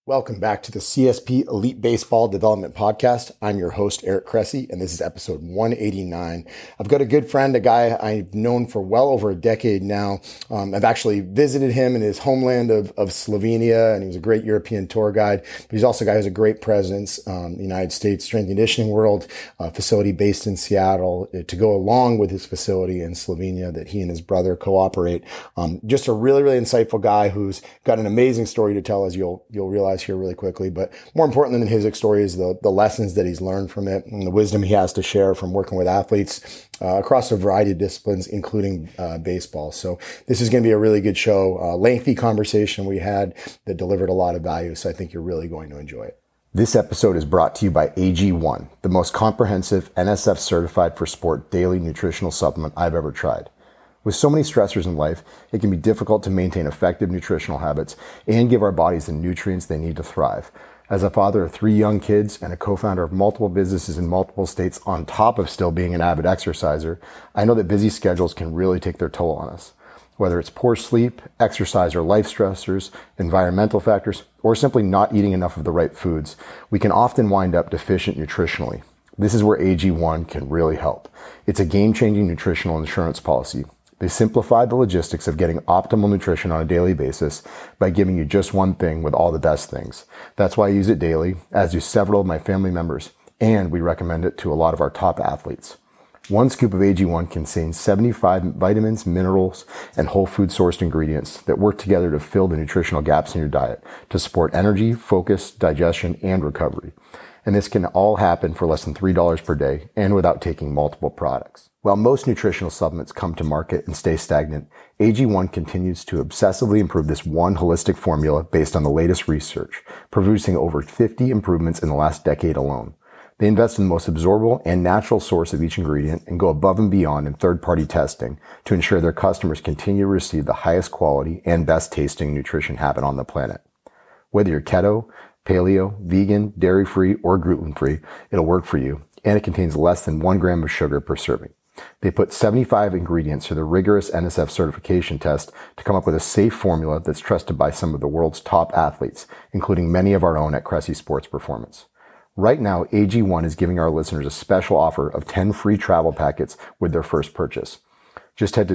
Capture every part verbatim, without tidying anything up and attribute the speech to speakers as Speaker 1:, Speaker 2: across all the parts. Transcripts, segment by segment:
Speaker 1: Welcome back to the C S P Elite Baseball Development Podcast. I'm your host, Eric Cressy, and this is episode one eighty-nine. I've got a good friend, a guy I've known for well over a decade now. Um, I've actually visited him in his homeland of, of Slovenia, and he was a great European tour guide. But he's also a guy who has a great presence um, in the United States strength and conditioning world, a facility based in Seattle, to go along with his facility in Slovenia that he and his brother cooperate. Um, just a really, really insightful guy who's got an amazing story to tell, as you'll you'll realize here really quickly. But more important than his story is the, the lessons that he's learned from it and the wisdom he has to share from working with athletes uh, across a variety of disciplines, including uh, baseball. So this is going to be a really good show, uh, lengthy conversation we had that delivered a lot of value. So I think you're really going to enjoy it. This episode is brought to you by A G one, the most comprehensive N S F certified for sport daily nutritional supplement I've ever tried. With so many stressors in life, it can be difficult to maintain effective nutritional habits and give our bodies the nutrients they need to thrive. As a father of three young kids and a co-founder of multiple businesses in multiple states on top of still being an avid exerciser, I know that busy schedules can really take their toll on us. Whether it's poor sleep, exercise or life stressors, environmental factors, or simply not eating enough of the right foods, we can often wind up deficient nutritionally. This is where A G one can really help. It's a game-changing nutritional insurance policy. They simplify the logistics of getting optimal nutrition on a daily basis by giving you just one thing with all the best things. That's why I use it daily, as do several of my family members, and we recommend it to a lot of our top athletes. One scoop of A G one contains seventy-five vitamins, minerals, and whole food sourced ingredients that work together to fill the nutritional gaps in your diet to support energy, focus, digestion, and recovery. And this can all happen for less than three dollars per day and without taking multiple products. While most nutritional supplements come to market and stay stagnant, A G one continues to obsessively improve this one holistic formula based on the latest research, producing over fifty improvements in the last decade alone. They invest in the most absorbable and natural source of each ingredient and go above and beyond in third-party testing to ensure their customers continue to receive the highest quality and best tasting nutrition happen on the planet. Whether you're keto, paleo, vegan, dairy-free, or gluten-free, it'll work for you, and it contains less than one gram of sugar per serving. They put seventy-five ingredients through the rigorous N S F certification test to come up with a safe formula that's trusted by some of the world's top athletes, including many of our own at Cressy Sports Performance. Right now, A G one is giving our listeners a special offer of ten free travel packets with their first purchase. Just head to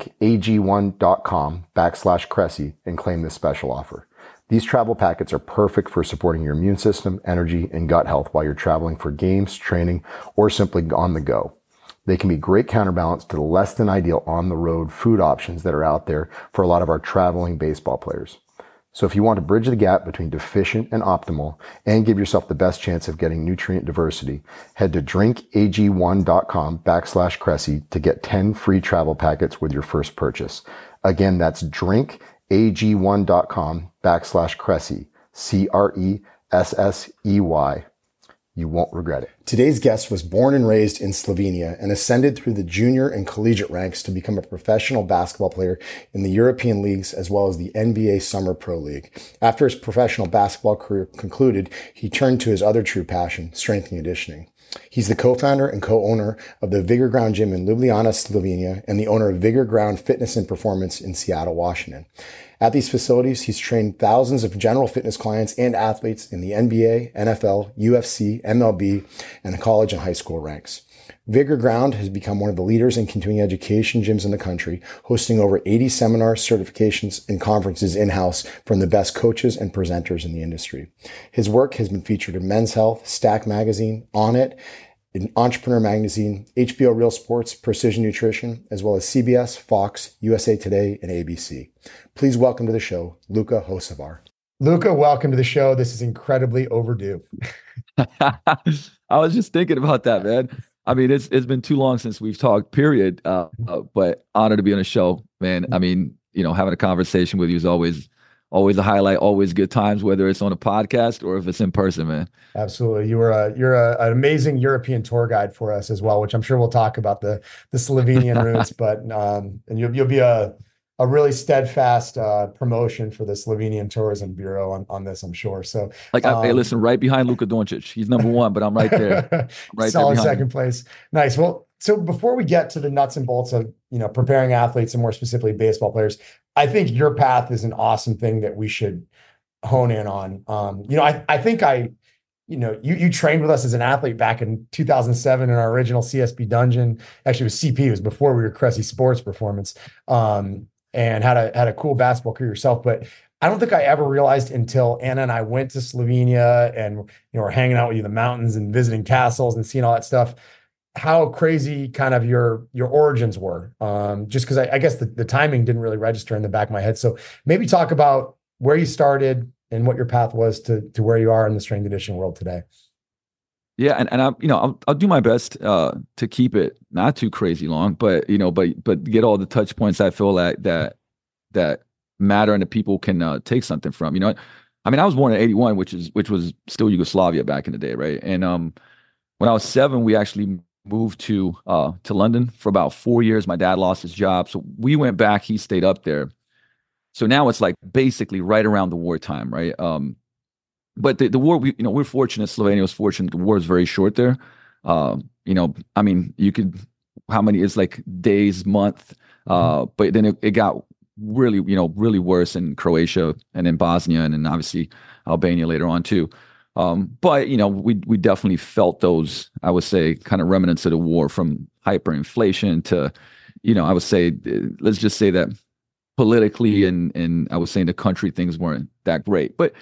Speaker 1: drinkag1.com backslash Cressy and claim this special offer. These travel packets are perfect for supporting your immune system, energy, and gut health while you're traveling for games, training, or simply on the go. They can be great counterbalance to the less than ideal on-the-road food options that are out there for a lot of our traveling baseball players. So if you want to bridge the gap between deficient and optimal and give yourself the best chance of getting nutrient diversity, head to drinkag1.com backslash Cressy to get ten free travel packets with your first purchase. Again, that's drinkag1.com backslash Cressy, C R E S S E Y. You won't regret it. Today's guest was born and raised in Slovenia and ascended through the junior and collegiate ranks to become a professional basketball player in the European leagues as well as the N B A Summer Pro League. After his professional basketball career concluded, he turned to his other true passion, strength and conditioning. He's the co-founder and co-owner of the Vigor Ground Gym in Ljubljana, Slovenia, and the owner of Vigor Ground Fitness and Performance in Seattle, Washington. At these facilities, he's trained thousands of general fitness clients and athletes in the N B A, N F L, U F C, M L B, and the college and high school ranks. Vigor Ground has become one of the leaders in continuing education gyms in the country, hosting over eighty seminars, certifications, and conferences in-house from the best coaches and presenters in the industry. His work has been featured in Men's Health, Stack Magazine, On It, in Entrepreneur Magazine, H B O Real Sports, Precision Nutrition, as well as C B S, Fox, U S A Today, and A B C. Please welcome to the show, Luka Hocevar. Luka, welcome to the show. This is incredibly overdue.
Speaker 2: I was just thinking about that, man. I mean, it's it's been too long since we've talked, period. Uh, uh, but honored to be on the show, man. I mean, you know, having a conversation with you is always always a highlight, always good times, whether it's on a podcast or if it's in person, man.
Speaker 1: Absolutely. You were a, you're a, an amazing European tour guide for us as well, which I'm sure we'll talk about the, the Slovenian routes, but, um, and you'll, you'll be a, a really steadfast, uh, promotion for the Slovenian Tourism Bureau on, on this, I'm sure. So
Speaker 2: like, um, hey, listen, right behind Luka Doncic, he's number one, but I'm right there. I'm right
Speaker 1: solid
Speaker 2: there
Speaker 1: second
Speaker 2: him.
Speaker 1: place. Nice. Well, so before we get to the nuts and bolts of, you know, preparing athletes and more specifically baseball players, I think your path is an awesome thing that we should hone in on. Um, you know, I, I think I, you know, you you trained with us as an athlete back in two thousand seven in our original C S P dungeon. Actually, it was C P. It was before we were Cressy Sports Performance, um, and had a had a cool basketball career yourself. But I don't think I ever realized until Anna and I went to Slovenia and you know we're hanging out with you in the mountains and visiting castles and seeing all that stuff, how crazy kind of your your origins were. Um, just because I, I guess the, the timing didn't really register in the back of my head. So maybe talk about where you started and what your path was to to where you are in the strength conditioning world today.
Speaker 2: Yeah, and, and I, you know, I'll I'll do my best uh, to keep it not too crazy long, but you know, but but get all the touch points I feel like that that matter and that people can uh, take something from. You know, I mean, I was born in eighty-one, which is which was still Yugoslavia back in the day, right? And um, when I was seven, we actually moved to uh to London for about four years. My dad lost his job, so we went back. He stayed up there. So now it's like basically right around the wartime, right? Um, but the, the war, we, you know, we're fortunate. Slovenia was fortunate. The war is very short there. Uh, you know, I mean, you could, how many, it's like days, month. Uh, but then it, it got really, you know, really worse in Croatia and in Bosnia and then obviously Albania later on too. Um, but, you know, we, we definitely felt those, I would say, kind of remnants of the war, from hyperinflation to, you know, I would say, let's just say that politically and and I was saying the country, things weren't that great. But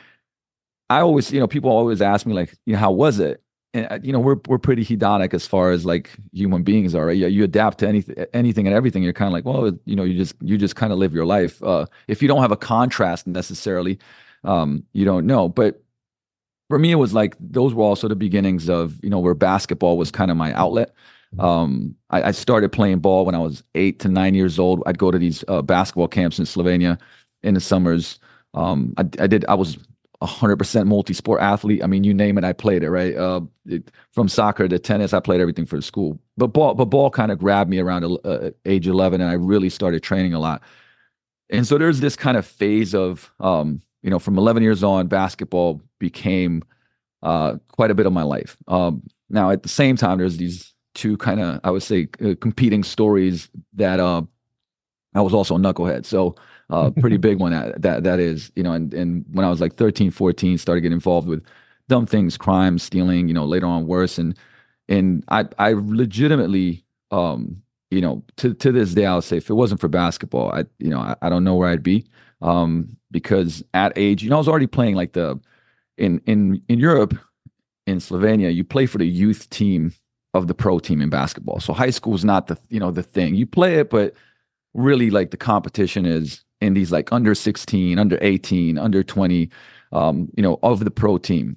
Speaker 2: I always, you know, people always ask me like, you know, how was it? And you know, we're we're pretty hedonic as far as like human beings are. Right? Yeah, you adapt to anything, anything and everything. You're kind of like, well, you know, you just you just kind of live your life. Uh, if you don't have a contrast necessarily, um, you don't know. But for me, it was like those were also the beginnings of, you know, where basketball was kind of my outlet. Um, I, I started playing ball when I was eight to nine years old. I'd go to these uh, basketball camps in Slovenia in the summers. Um, I, I did. I was a hundred percent multi-sport athlete. I mean, you name it, I played it. Right, uh, it, from soccer to tennis, I played everything for the school. But ball, but ball kind of grabbed me around uh, age eleven, and I really started training a lot. And so there's this kind of phase of, um, you know, from eleven years on, basketball became uh, quite a bit of my life. Um, now, at the same time, there's these two kind of, I would say, uh, competing stories that uh, I was also a knucklehead. So uh, pretty big one that, that that is, you know, and, and when I was like thirteen, fourteen, started getting involved with dumb things, crime, stealing, you know, later on worse. And and I I legitimately, um, you know, to, to this day, I'll say if it wasn't for basketball, I, you know, I, I don't know where I'd be. Um, because at age, you know, I was already playing like the, in, in, in Europe, in Slovenia, you play for the youth team of the pro team in basketball. So high school is not the, you know, the thing. You play it, but really like the competition is in these like under sixteen, under eighteen, under twenty, um, you know, of the pro team.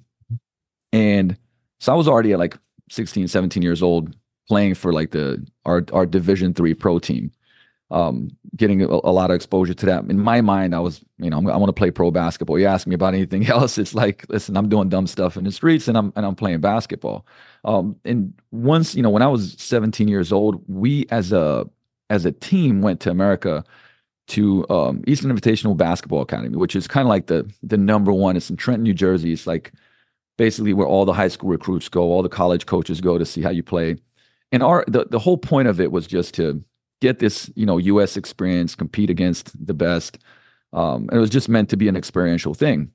Speaker 2: And so I was already at like sixteen, seventeen years old playing for like the, our, our division three pro team, um, getting a, a lot of exposure to that. In my mind, I was, you know, I'm, I want to play pro basketball. You ask me about anything else, it's like, listen, I'm doing dumb stuff in the streets and I'm, and I'm playing basketball. Um, and once, you know, when I was seventeen years old, we as a, as a team went to America to um, Eastern Invitational Basketball Academy, which is kind of like the, the number one. It's in Trenton, New Jersey. It's like basically where all the high school recruits go, all the college coaches go to see how you play. And our, the, the whole point of it was just to get this, you know, U S experience, compete against the best. Um, and it was just meant to be an experiential thing.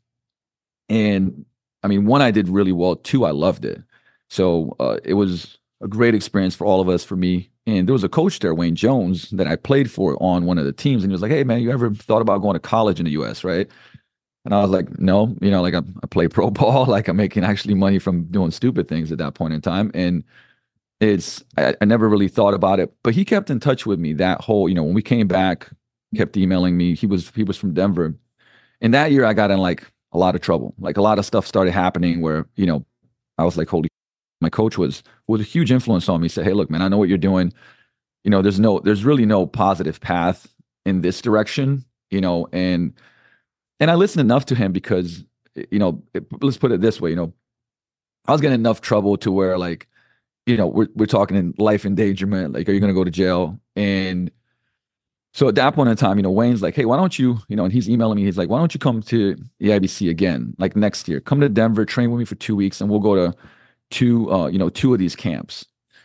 Speaker 2: And I mean, one, I did really well. Two, I loved it. So uh, it was a great experience for all of us, for me. And there was a coach there, Wayne Jones, that I played for on one of the teams. And he was like, hey, man, you ever thought about going to college in the U S, right? And I was like, no, you know, like I, I play pro ball, like I'm making actually money from doing stupid things at that point in time. And it's, I, I never really thought about it, but he kept in touch with me that whole, you know, when we came back, kept emailing me. He was, he was from Denver. And that year I got in like a lot of trouble. Like a lot of stuff started happening where, you know, I was like, holy, my coach was, was a huge influence on me. He said, hey, look, man, I know what you're doing. You know, there's no, there's really no positive path in this direction, you know, and, and I listened enough to him because, you know, it, let's put it this way, you know, I was getting enough trouble to where like, you know, we're, we're talking in life endangerment, like, are you going to go to jail? And so at that point in time, you know, Wayne's like, hey, why don't you, you know, and he's emailing me, he's like, why don't you come to the I B C again, like next year, come to Denver, train with me for two weeks and we'll go to two, uh, you know, two of these camps.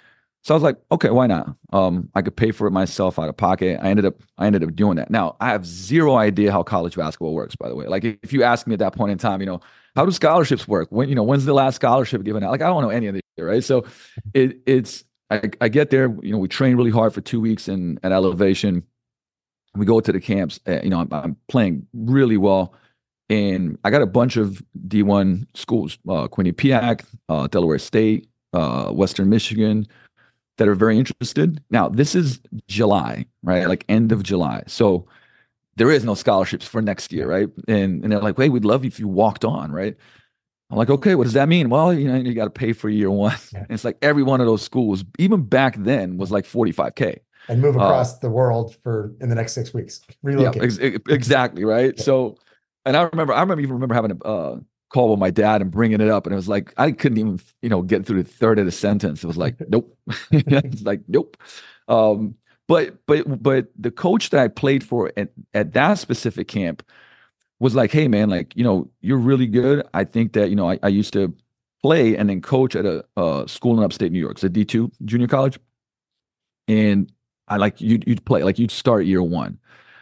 Speaker 2: So I was like, okay, why not? Um, I could pay for it myself out of pocket. I ended up, I ended up doing that. Now I have zero idea how college basketball works, by the way. Like if you ask me at that point in time, you know, how do scholarships work? When, you know, when's the last scholarship given out? Like, I don't know any of this shit, right? So it, it's, I, I get there, you know, we train really hard for two weeks in at Elevation. We go to the camps, uh, you know, I'm, I'm playing really well. And I got a bunch of D one schools, uh, Quinnipiac, uh, Delaware State, uh, Western Michigan, that are very interested. Now, this is July, right? Like end of July. So there is no scholarships for next year, right? And and they're like, wait, we'd love you if you walked on, right? I'm like, okay, what does that mean? Well, you know, you got to pay for year one. Yeah. And it's like every one of those schools, even back then, was like forty-five K.
Speaker 1: And move across uh, the world for in the next six weeks. Relocate.
Speaker 2: Yeah, ex- exactly, right? Yeah. So, and I remember, I remember even remember having a uh, call with my dad and bringing it up, and it was like I couldn't even, you know, get through the third of the sentence. It was like, nope. It's like, nope. Um, but but but the coach that I played for at, at that specific camp was like, hey man, like, you know, you're really good. I think that, you know, I, I used to play and then coach at a uh, school in upstate New York. It's a D two junior college, and I like you'd you'd play like you'd start year one.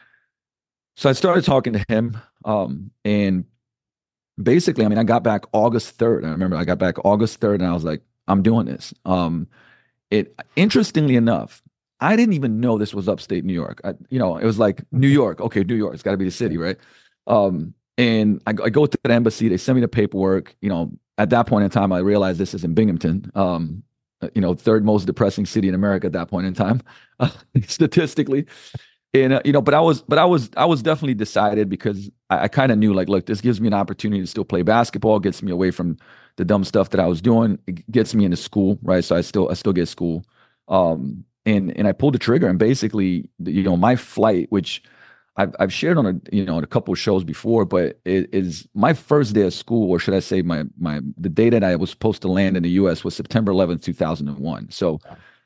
Speaker 2: So I started talking to him, um, and basically, I mean, I got back August third. I remember I got back August third, and I was like, I'm doing this. Um, it interestingly enough, I didn't even know this was upstate New York. I, you know, it was like New York. Okay, New York. It's got to be the city, right? Um, and I, I go to the embassy. They send me the paperwork. You know, at that point in time, I realized this is in Binghamton. Um, you know, third most depressing city in America at that point in time, uh, statistically. And uh, you know, but I was, but I was, I was definitely decided because I, I kind of knew, like, look, this gives me an opportunity to still play basketball, gets me away from the dumb stuff that I was doing, it gets me into school, right? So I still, I still get school, um, and and I pulled the trigger, and basically, you know, my flight, which I've I've shared on a you know on a couple of shows before, but it is my first day of school, or should I say, my my the day that I was supposed to land in the U S was September eleventh, two thousand one. So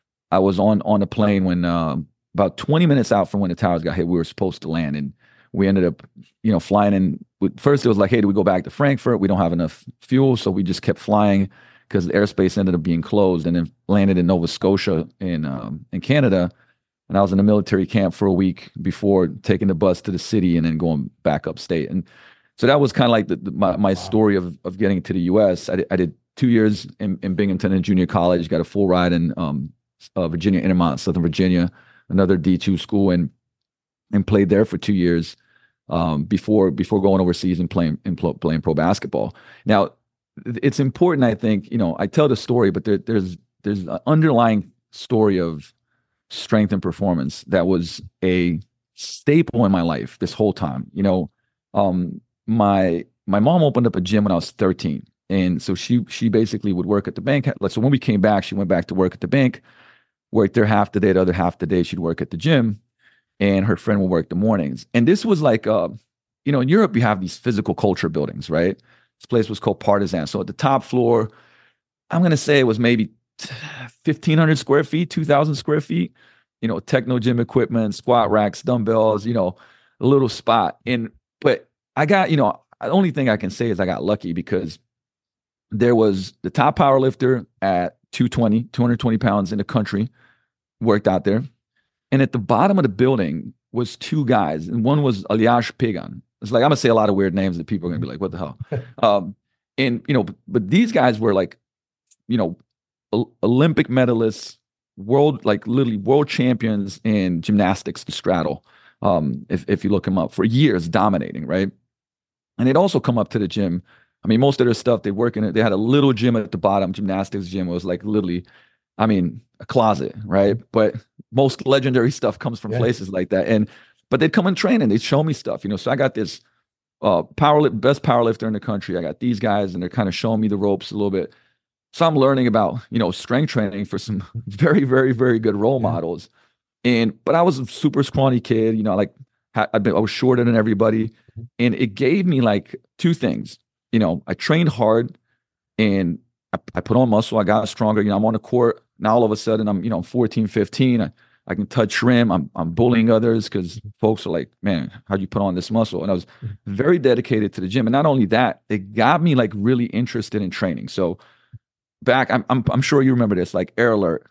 Speaker 2: I was on on a plane when. Um, About twenty minutes out from when the towers got hit, we were supposed to land, and we ended up, you know, flying in. First, it was like, hey, do we go back to Frankfurt? We don't have enough fuel, so we just kept flying because the airspace ended up being closed, and then landed in Nova Scotia in um, in Canada. And I was in a military camp for a week before taking the bus to the city and then going back upstate. And so that was kind of like the, the, my my story of of getting to the U S. I did, I did two years in, in Binghamton in junior college, got a full ride in um, uh, Virginia, Intermont, Southern Virginia, another D two school, and and played there for two years um, before before going overseas and playing and pl- playing pro basketball. Now, it's important, I think, you know, I tell the story, but there, there's there's an underlying story of strength and performance that was a staple in my life this whole time. You know, um, my my mom opened up a gym when I was thirteen, and so she she basically would work at the bank. So when we came back, she went back to work at the bank. Worked there half the day, the other half the day she'd work at the gym, and her friend would work the mornings. And this was like, uh, you know, in Europe you have these physical culture buildings, right? This place was called Partizan. So at the top floor, I'm gonna say it was maybe fifteen hundred square feet, two thousand square feet. You know, techno gym equipment, squat racks, dumbbells. You know, a little spot. And but I got, you know, the only thing I can say is I got lucky because there was the top power lifter at two twenty, two hundred twenty pounds in the country, worked out there. And at the bottom of the building was two guys. And one was Elias Pagan. It's like, I'm going to say a lot of weird names that people are going to be like, what the hell? um, and, you know, but, but these guys were like, you know, o- Olympic medalists, world, like literally world champions in gymnastics to straddle. Um, if, if you look them up for years, dominating, right? And they'd also come up to the gym. I mean, most of their stuff, they work in it. They had a little gym at the bottom, gymnastics gym. It was like literally, I mean, a closet, right? But most legendary stuff comes from yeah. places like that. And, but they'd come and train and they'd show me stuff, you know? So I got this uh, power, best power lifter in the country. I got these guys and they're kind of showing me the ropes a little bit. So I'm learning about, you know, strength training for some very, very, very good role yeah. models. And, but I was a super scrawny kid, you know, like I'd been, I was shorter than everybody. And it gave me like two things. You know, I trained hard and I, I put on muscle. I got stronger. You know, I'm on the court. Now all of a sudden I'm, you know, fourteen, fifteen. I, I can touch rim. I'm I'm bullying others because folks are like, man, how'd you put on this muscle? And I was very dedicated to the gym. And not only that, it got me like really interested in training. So back, I'm I'm, I'm sure you remember this, like Air Alert.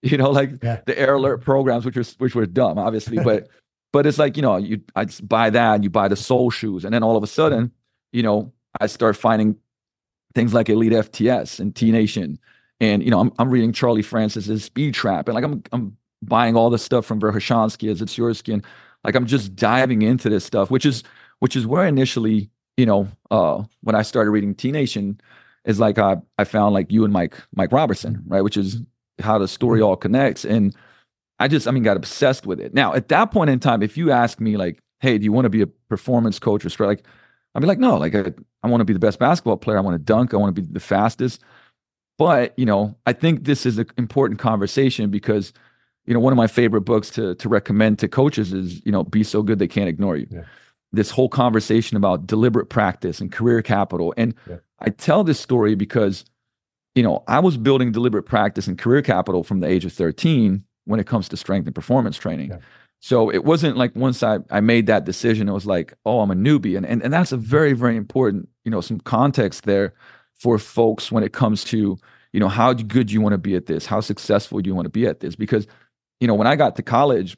Speaker 2: you know, like
Speaker 1: Yeah.
Speaker 2: the Air Alert programs, which were which were dumb, obviously, but but it's like, you know, you I just buy that, and you buy the Soul shoes, and then all of a sudden, you know, I start finding things like Elite F T S and T Nation, and you know, I'm I'm reading Charlie Francis's Speed Trap, and like I'm I'm buying all this stuff from Verkhoshansky, Zitsursky, and like I'm just diving into this stuff, which is which is where initially, you know, uh, when I started reading T Nation, is like I I found like you and Mike Mike Robertson, right, which is how the story all connects, and I just I mean got obsessed with it. Now at that point in time, if you ask me like, hey, do you want to be a performance coach or strength? Like, I'd be like, no, like I, I want to be the best basketball player. I want to dunk. I want to be the fastest. But you know, I think this is an important conversation because, you know, one of my favorite books to to recommend to coaches is, you know, Be So Good They Can't Ignore You.
Speaker 1: Yeah.
Speaker 2: This whole conversation about deliberate practice and career capital. And
Speaker 1: yeah.
Speaker 2: I tell this story because, you know, I was building deliberate practice and career capital from the age of thirteen when it comes to strength and performance training.
Speaker 1: Yeah.
Speaker 2: So it wasn't like once I, I made that decision, it was like, oh, I'm a newbie. And, and, and that's a very, very important, you know, some context there for folks when it comes to, you know, how good you want to be at this, how successful do you want to be at this? Because, you know, when I got to college,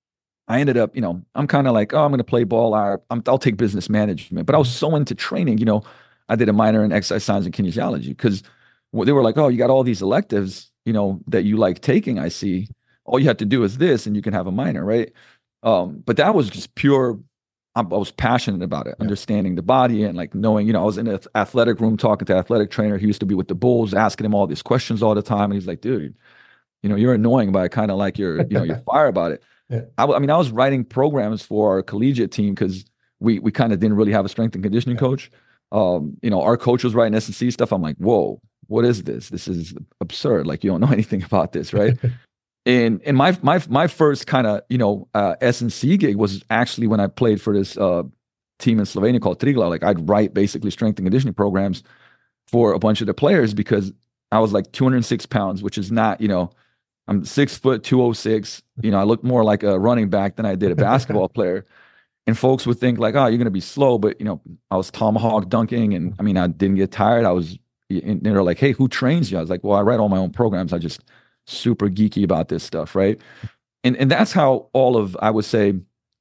Speaker 2: I ended up, you know, I'm kind of like, oh, I'm going to play ball. I, I'm, I'll take business management. But I was so into training, you know, I did a minor in exercise science and kinesiology because they were like, oh, you got all these electives, you know, that you like taking, I see. All you have to do is this and you can have a minor, right? Um, but that was just pure, I, I was passionate about it, yeah. understanding the body and like knowing, you know, I was in an athletic room talking to an athletic trainer. He used to be with the Bulls, asking him all these questions all the time. And he's like, dude, you know, you're annoying, but I kind of like your, you know, your fire about it. Yeah. I, I mean, I was writing programs for our collegiate team because we we kind of didn't really have a strength and conditioning yeah. coach. Um, you know, our coach was writing S and C stuff. I'm like, whoa, what is this? This is absurd. Like, you don't know anything about this, right? and and my my my first kind of, you know, uh, S and C gig was actually when I played for this uh, team in Slovenia called Triglav. Like, I'd write basically strength and conditioning programs for a bunch of the players because I was like two hundred six pounds, which is not, you know, I'm six foot, two oh six. You know, I look more like a running back than I did a basketball player. And folks would think like, oh, you're going to be slow. But, you know, I was tomahawk dunking. And I mean, I didn't get tired. I was, and they're like, hey, who trains you? I was like, well, I write all my own programs. I just super geeky about this stuff. Right. And and that's how all of, I would say,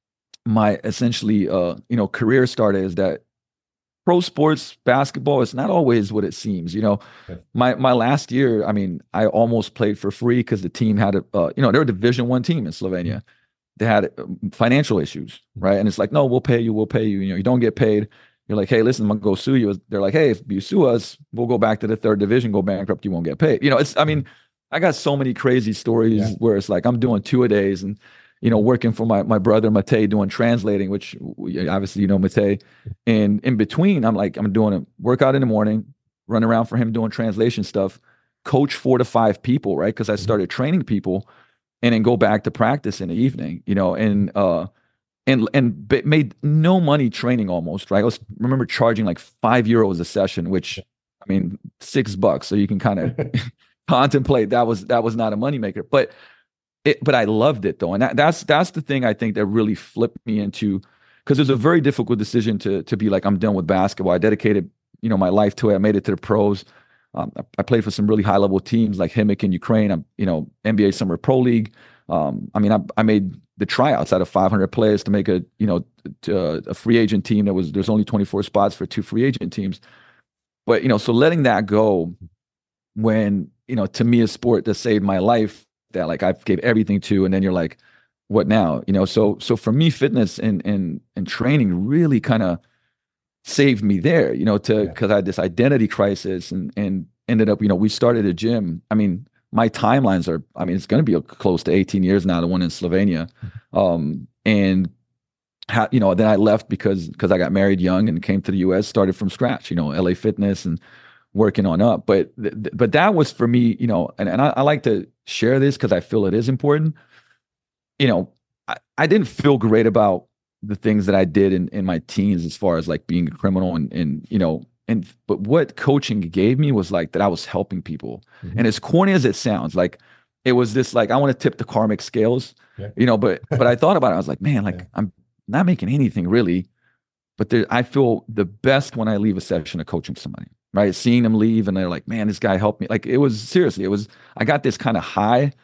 Speaker 2: my essentially, uh, you know, career started, is that pro sports basketball is not always what it seems. You know, yeah. my my last year, I mean, I almost played for free because the team had a, uh, you know, they're a Division One team in Slovenia. Mm-hmm. They had financial issues, right? And it's like, no, we'll pay you, we'll pay you. You know, you don't get paid. You're like, hey, listen, I'm gonna go sue you. They're like, hey, if you sue us, we'll go back to the third division, go bankrupt, you won't get paid. You know, it's, I mean, I got so many crazy stories yeah. where it's like I'm doing two a days and, you know, working for my my brother Matej doing translating, which obviously, you know, Matej. And in between, I'm like, I'm doing a workout in the morning, run around for him doing translation stuff, coach four to five people, right? Because I started training people. And then go back to practice in the evening, you know, and uh, and and b- made no money training almost, right? I was remember charging like five euros a session, which I mean six bucks, so you can kind of contemplate that was that was not a moneymaker, but it but I loved it though, and that, that's that's the thing I think that really flipped me into, because it was a very difficult decision to to be like, I'm done with basketball. I dedicated, you know, my life to it. I made it to the pros. Um, I played for some really high level teams like Himik in Ukraine. I'm, you know, N B A Summer Pro League. Um, I mean, I, I made the tryouts out of five hundred players to make a, you know, to, uh, a free agent team. That was, there's only twenty-four spots for two free agent teams. But, you know, so letting that go when, you know, to me, a sport that saved my life, that like I gave everything to, and then you're like, what now? You know, so, so for me, fitness and, and, and training really kind of saved me there, you know, to, because yeah. I had this identity crisis and and ended up, you know, we started a gym. I mean, my timelines are, I mean, it's going to be close to eighteen years now, the one in Slovenia. Um, and, ha, you know, then I left because because I got married young and came to the U S, started from scratch, you know, L A Fitness and working on up. But th- but that was for me, you know, and, and I, I like to share this because I feel it is important. You know, I, I didn't feel great about the things that I did in, in my teens, as far as like being a criminal and, and, you know, and, but what coaching gave me was like that I was helping people. Mm-hmm. And as corny as it sounds, like it was this, like, I want to tip the karmic scales, yeah. you know, but, but I thought about it. I was like, man, like yeah. I'm not making anything really, but there, I feel the best when I leave a session of coaching somebody, right? Seeing them leave and they're like, man, this guy helped me. Like, it was seriously, it was, I got this kind of high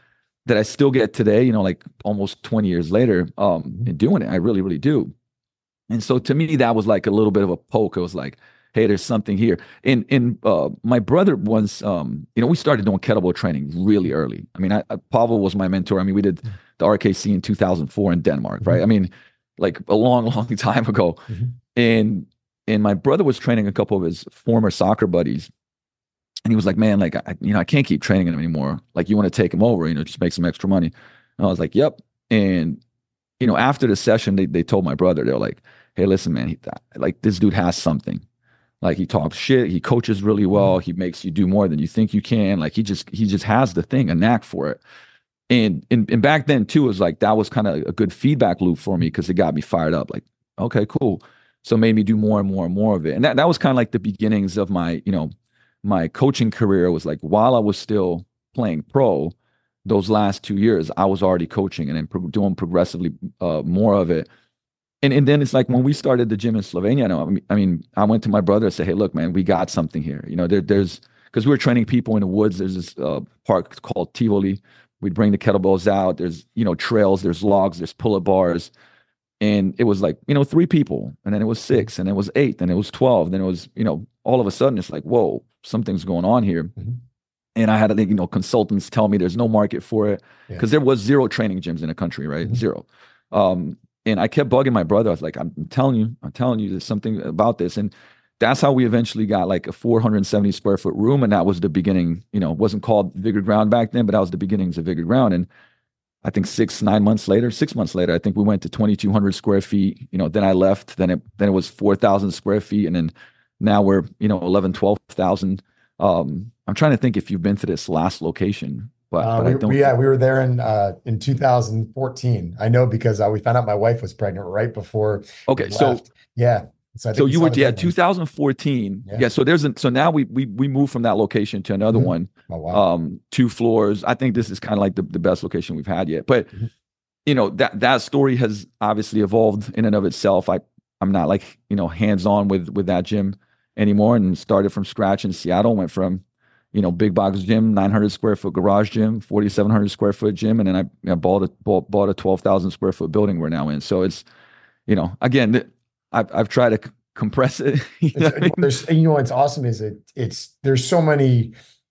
Speaker 2: that I still get today, you know, like almost twenty years later, um, and doing it. I really, really do. And so to me, that was like a little bit of a poke. It was like, hey, there's something here. And and uh, my brother once, um, you know, we started doing kettlebell training really early. I mean, I, I, Pavel was my mentor. I mean, we did the R K C in two thousand four in Denmark, right? I mean, like a long, long time ago. Mm-hmm. And and my brother was training a couple of his former soccer buddies. And he was like, man, like, I, you know, I can't keep training him anymore. Like, you want to take him over, you know, just make some extra money. And I was like, yep. And, you know, after the session, they they told my brother, they were like, hey, listen, man, he, like, this dude has something. Like, he talks shit, he coaches really well, he makes you do more than you think you can. Like, he just he just has the thing, a knack for it. And and, and back then, too, it was like, that was kind of a good feedback loop for me because it got me fired up. Like, okay, cool. So it made me do more and more and more of it. And that, that was kind of like the beginnings of my, you know, my coaching career. Was like, while I was still playing pro, those last two years, I was already coaching and then pro- doing progressively uh, more of it. And and then it's like when we started the gym in Slovenia, I mean, I mean, I went to my brother and said, hey, look, man, we got something here. You know, there, there's, because we were training people in the woods. There's this uh, park called Tivoli. We'd bring the kettlebells out. There's, you know, trails, there's logs, there's pull-up bars. And it was like, you know, three people, and then it was six, and it was eight, and it was twelve. Then it was, you know, all of a sudden it's like, whoa, something's going on here. Mm-hmm. And I had to, you know, consultants tell me there's no market for it because yeah. there was zero training gyms in the country, right? Mm-hmm. Zero. Um, and I kept bugging my brother. I was like, I'm telling you, I'm telling you, there's something about this. And that's how we eventually got like a four hundred seventy square foot room. And that was the beginning, you know, it wasn't called Vigor Ground back then, but that was the beginnings of Vigor Ground. And I think six, nine months later, six months later, I think we went to twenty-two hundred square feet. You know, then I left, then it, then it was four thousand square feet. And then now we're, you know, eleven, twelve thousand. Um, I'm trying to think if you've been to this last location, but,
Speaker 1: uh,
Speaker 2: but
Speaker 1: we,
Speaker 2: I don't.
Speaker 1: We, yeah, we were there in, uh, in two thousand fourteen. I know because uh, we found out my wife was pregnant right before.
Speaker 2: Okay. So
Speaker 1: yeah.
Speaker 2: So, so you were, yeah, two thousand fourteen. Yeah. yeah. So there's, a, so now we, we, we moved from that location to another mm-hmm. one, oh, wow. um, two floors. I think this is kind of like the, the best location we've had yet, but mm-hmm. you know, that, that story has obviously evolved in and of itself. I, I'm not like, you know, hands-on with, with that gym anymore, and started from scratch in Seattle, went from, you know, big box gym, nine hundred square foot garage gym, forty-seven hundred square foot gym. And then I, you know, bought a, bought, bought a twelve thousand square foot building we're now in. So it's, you know, again, th- I've I've tried to c- compress it. You know, I mean?
Speaker 1: There's, you know, what's awesome is it it's there's so many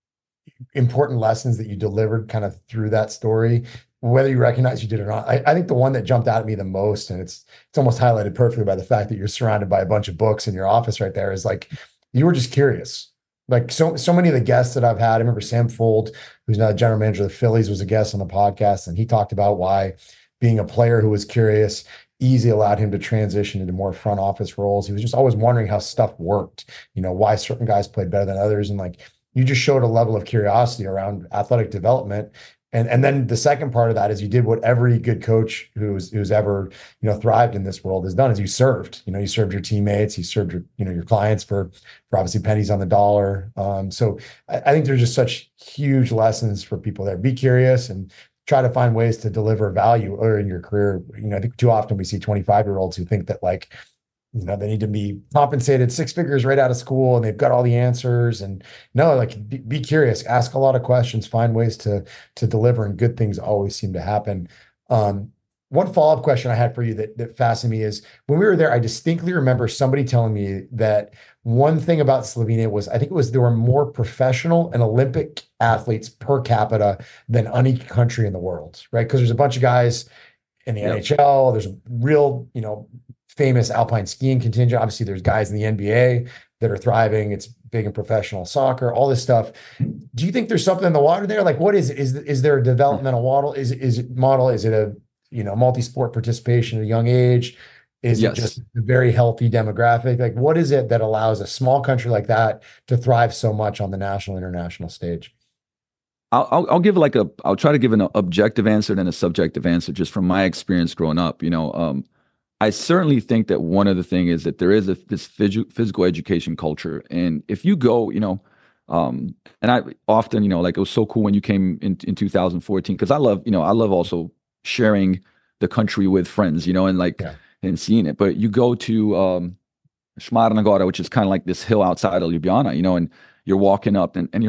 Speaker 1: important lessons that you delivered kind of through that story, whether you recognize you did or not. I, I think the one that jumped out at me the most, and it's it's almost highlighted perfectly by the fact that you're surrounded by a bunch of books in your office right there, is like you were just curious. Like so so many of the guests that I've had, I remember Sam Fold, who's now the general manager of the Phillies, was a guest on the podcast, and he talked about why being a player who was curious easy allowed him to transition into more front office roles. He was just always wondering how stuff worked, you know, why certain guys played better than others. And like, you just showed a level of curiosity around athletic development. And, and then the second part of that is you did what every good coach who's, who's ever, you know, thrived in this world has done, is you served, you know, you served your teammates, you served your, you know, your clients for, for obviously pennies on the dollar. Um, so I, I think there's just such huge lessons for people there. Be curious and try to find ways to deliver value or in your career. You know, I think too often we see twenty-five year olds who think that like, you know, they need to be compensated six figures right out of school and they've got all the answers. And no, like be, be curious, ask a lot of questions, find ways to, to deliver, and good things always seem to happen. Um, one follow-up question I had for you that, that fascinated me is, when we were there, I distinctly remember somebody telling me that one thing about Slovenia was, I think it was, there were more professional and Olympic athletes per capita than any country in the world, right? Because there's a bunch of guys in the yep. N H L, there's a real, you know, famous alpine skiing contingent. Obviously, there's guys in the N B A that are thriving. It's big in professional soccer, all this stuff. Do you think there's something in the water there? Like, what is it? Is, is there a developmental model? Is, is it model? Is it a, you know, multi-sport participation at a young age? Is yes. it just a very healthy demographic? Like, what is it that allows a small country like that to thrive so much on the national, international stage?
Speaker 2: I'll, I'll, I'll give like a, I'll try to give an objective answer and a subjective answer just from my experience growing up. You know, um, I certainly think that one of the things is that there is a, this phys- physical education culture. And if you go, you know, um, and I often, you know, like it was so cool when you came in, in two thousand fourteen, because I love, you know, I love also sharing the country with friends, you know, and like, yeah. and seeing it. But you go to um, Šmarna Gora, which is kind of like this hill outside of Ljubljana, you know, and you're walking up and, and you're like,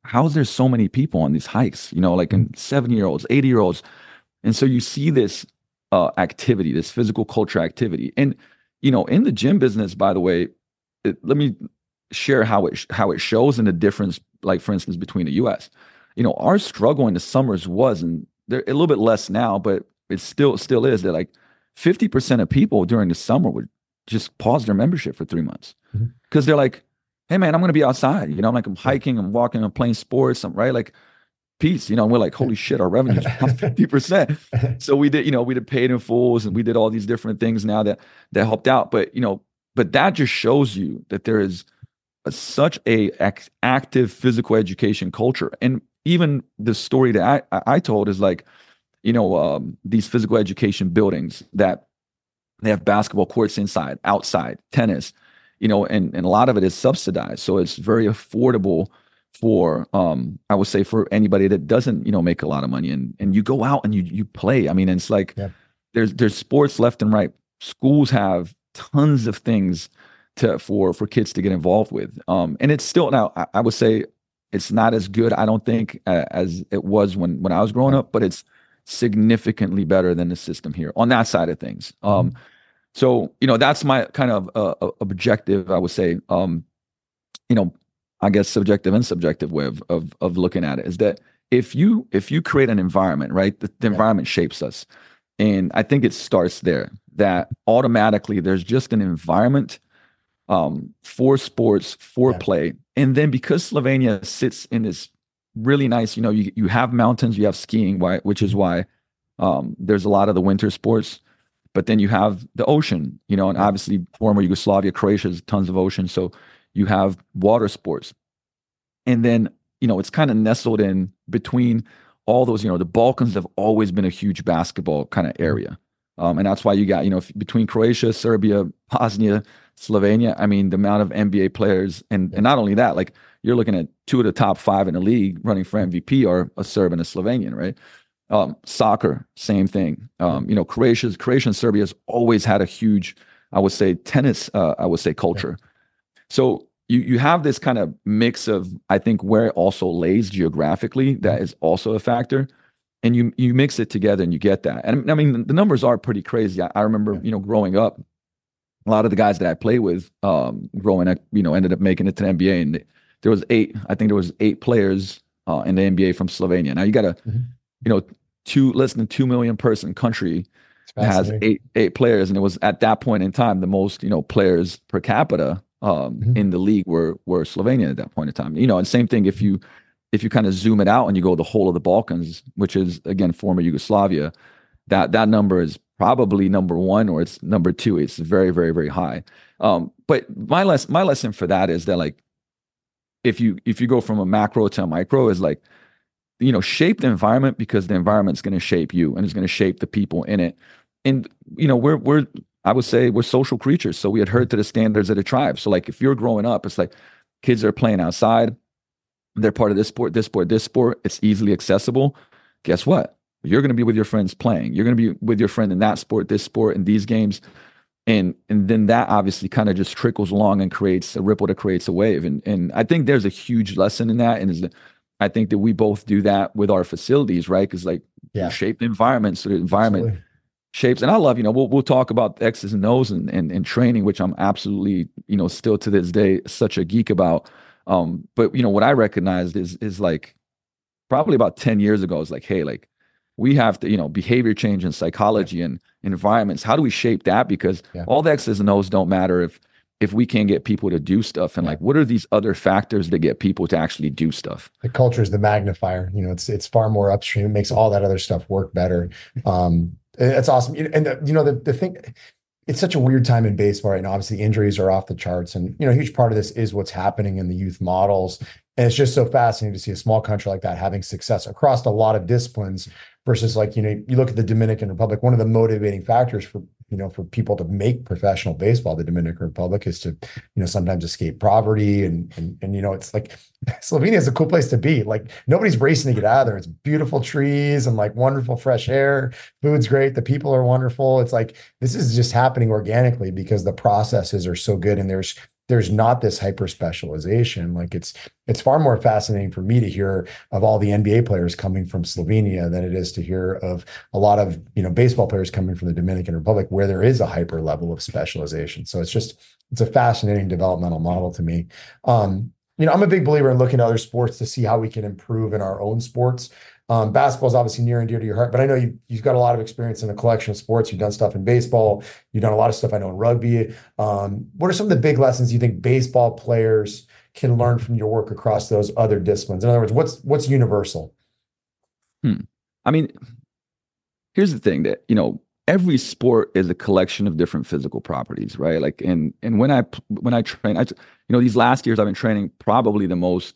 Speaker 2: how is there so many people on these hikes? You know, like in seventy year olds, eighty year olds, and so you see this uh, activity, this physical culture activity, and you know, in the gym business, by the way, it, let me share how it how it shows in the difference. Like for instance, between the U S, you know, our struggle in the summers was, and they're a little bit less now, but it still still is that like fifty percent of people during the summer would just pause their membership for three months because mm-hmm. they're like, hey man, I'm going to be outside. You know, I'm like, I'm hiking, I'm walking, I'm playing sports, I'm right. Like peace, you know, and we're like, holy shit, our revenue's down fifty percent. So we did, you know, we did paid in fulls and we did all these different things now that, that helped out. But, you know, but that just shows you that there is a, such a ac- active physical education culture. And even the story that I, I told is like, you know, um, these physical education buildings that they have basketball courts inside, outside, tennis, you know, and, and a lot of it is subsidized. So it's very affordable for, um, I would say for anybody that doesn't, you know, make a lot of money and, and you go out and you, you play. I mean, it's like, yeah. there's, there's sports left and right. Schools have tons of things to, for, for kids to get involved with. Um, and it's still now, I, I would say it's not as good, I don't think, uh, as it was when, when I was growing up, but it's significantly better than the system here on that side of things. Um, mm-hmm. So, you know, that's my kind of uh, objective, I would say, um, you know, I guess subjective and subjective way of, of, of looking at it is that if you, if you create an environment, right, the, the yeah. environment shapes us. And I think it starts there, that automatically there's just an environment um, for sports, for yeah. play. And then because Slovenia sits in this really nice, you know, you, you have mountains, you have skiing, why, which is why um, there's a lot of the winter sports. But then you have the ocean, you know, and obviously former Yugoslavia, Croatia has tons of ocean. So you have water sports. And then, you know, it's kind of nestled in between all those, you know, the Balkans have always been a huge basketball kind of area. Um, and that's why you got, you know, if, between Croatia, Serbia, Bosnia, Slovenia, I mean, the amount of N B A players. And, and not only that, like you're looking at two of the top five in the league running for M V P are a Serb and a Slovenian, right? Um, soccer, same thing. Um, you know, Croatia's, Croatia and Serbia has always had a huge, I would say, tennis, uh, I would say, culture. Yeah. So you you have this kind of mix of, I think, where it also lays geographically, that is also a factor. And you you mix it together and you get that. And I mean, the numbers are pretty crazy. I, I remember, you know, growing up, a lot of the guys that I played with um, growing up, you know, ended up making it to the N B A. And there was eight, I think there was eight players uh, in the N B A from Slovenia. Now you got to, mm-hmm. you know, two less than two million person country has eight eight players, and it was at that point in time the most, you know, players per capita um, mm-hmm. in the league were were Slovenia at that point in time. You know, and same thing if you if you kind of zoom it out and you go the whole of the Balkans, which is again former Yugoslavia, that that number is probably number one or it's number two. It's very very very high. Um, but my les- my lesson for that is that like if you if you go from a macro to a micro is like, you know, shape the environment because the environment's going to shape you and it's going to shape the people in it. And, you know, we're, we're, I would say we're social creatures. So we adhere to the standards of the tribe. So like, if you're growing up, it's like kids are playing outside. They're part of this sport, this sport, this sport. It's easily accessible. Guess what? You're going to be with your friends playing. You're going to be with your friend in that sport, this sport, and these games. And, and then that obviously kind of just trickles along and creates a ripple that creates a wave. And, and I think there's a huge lesson in that. And is that I think that we both do that with our facilities, right? Because like yeah. shape the environment, so the environment Absolutely. Shapes. And I love, you know, we'll we'll talk about the X's and O's and, and and training, which I'm absolutely, you know, still to this day such a geek about. Um, but you know, what I recognized is is like probably about ten years ago, is like, hey, like we have to, you know, behavior change and psychology yeah. and environments. How do we shape that? Because yeah. all the X's and O's don't matter if if we can't get people to do stuff. And yeah. like, what are these other factors that get people to actually do stuff?
Speaker 1: The culture is the magnifier. You know, it's it's far more upstream. It makes all that other stuff work better. Um, it's awesome. And the, you know, the the thing, it's such a weird time in baseball right now. Obviously, injuries are off the charts, and you know, a huge part of this is what's happening in the youth models. And it's just so fascinating to see a small country like that having success across a lot of disciplines. Versus, like, you know, you look at the Dominican Republic. One of the motivating factors for you know, for people to make professional baseball, the Dominican Republic, is to, you know, sometimes escape poverty. And, and, and, you know, it's like Slovenia is a cool place to be. Like, nobody's racing to get out of there. It's beautiful trees and like wonderful fresh air. Food's great. The people are wonderful. It's like, this is just happening organically because the processes are so good. And there's, there's not this hyper specialization. Like it's it's far more fascinating for me to hear of all the N B A players coming from Slovenia than it is to hear of a lot of, you know, baseball players coming from the Dominican Republic, where there is a hyper level of specialization. So it's just it's a fascinating developmental model to me. Um, you know, I'm a big believer in looking at other sports to see how we can improve in our own sports. Um, basketball is obviously near and dear to your heart, but I know you, you've got a lot of experience in a collection of sports. You've done stuff in baseball. You've done a lot of stuff I know in rugby. Um, what are some of the big lessons you think baseball players can learn from your work across those other disciplines? In other words, what's what's universal?
Speaker 2: Hmm. I mean, here's the thing that, you know, every sport is a collection of different physical properties, right? Like, and and when I when I train, I, you know, these last years I've been training probably the most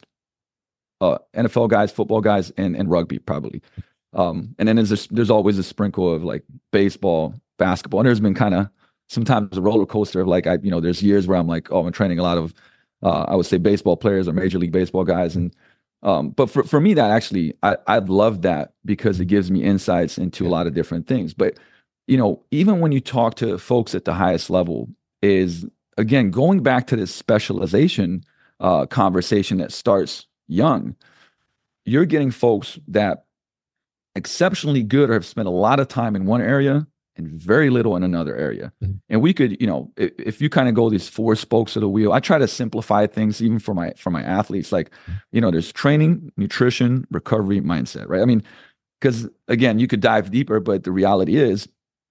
Speaker 2: uh, N F L guys, football guys, and and rugby probably. Um, and then there's this, there's always a sprinkle of like baseball, basketball, and there's been kind of sometimes a roller coaster of like I, you know, there's years where I'm like, oh, I'm training a lot of, uh, I would say baseball players or Major League Baseball guys, and um, but for for me that actually I I love that because it gives me insights into a lot of different things. But you know, even when you talk to folks at the highest level, is again going back to this specialization uh, conversation that starts young. You're getting folks that exceptionally good or have spent a lot of time in one area and very little in another area. Mm-hmm. And we could, you know, if, if you kind of go these four spokes of the wheel, I try to simplify things even for my for my athletes. Like, you know, there's training, nutrition, recovery, mindset, right? I mean, because again, you could dive deeper, but the reality is,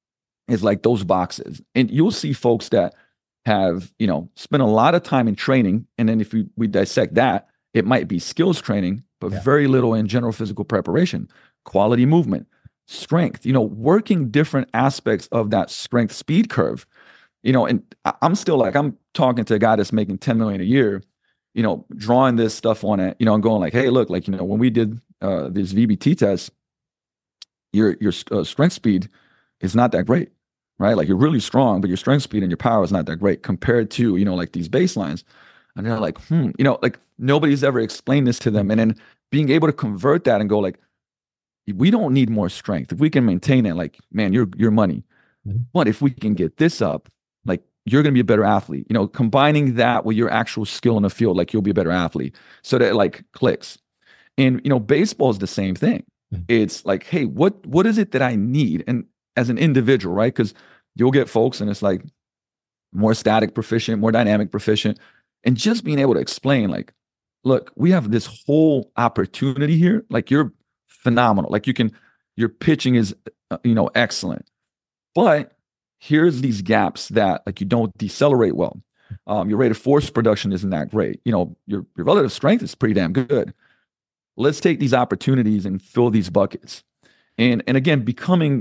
Speaker 2: is like those boxes. And you'll see folks that have, you know, spent a lot of time in training. And then if we, we dissect that, it might be skills training, but yeah. very little in general physical preparation, quality movement, strength, you know, working different aspects of that strength speed curve, you know, and I'm still like, I'm talking to a guy that's making ten million a year, you know, drawing this stuff on it, you know, and going like, hey, look, like, you know, when we did uh, this V B T test, your, your uh, strength speed is not that great, right? Like you're really strong, but your strength speed and your power is not that great compared to, you know, like these baselines. And they're like, hmm, you know, like nobody's ever explained this to them. And then being able to convert that and go like, we don't need more strength. If we can maintain it, like, man, you're, you're money. Mm-hmm. But if we can get this up, like you're going to be a better athlete, you know, combining that with your actual skill in the field, like you'll be a better athlete. So that it like clicks. And, you know, baseball is the same thing. Mm-hmm. It's like, hey, what, what is it that I need? And as an individual, right? Because you'll get folks and it's like more static proficient, more dynamic proficient. And just being able to explain like, look, we have this whole opportunity here. Like you're phenomenal. Like you can, your pitching is, uh, you know, excellent. But here's these gaps that like you don't decelerate well. Um, your rate of force production isn't that great. You know, your, your relative strength is pretty damn good. Let's take these opportunities and fill these buckets. And and again, becoming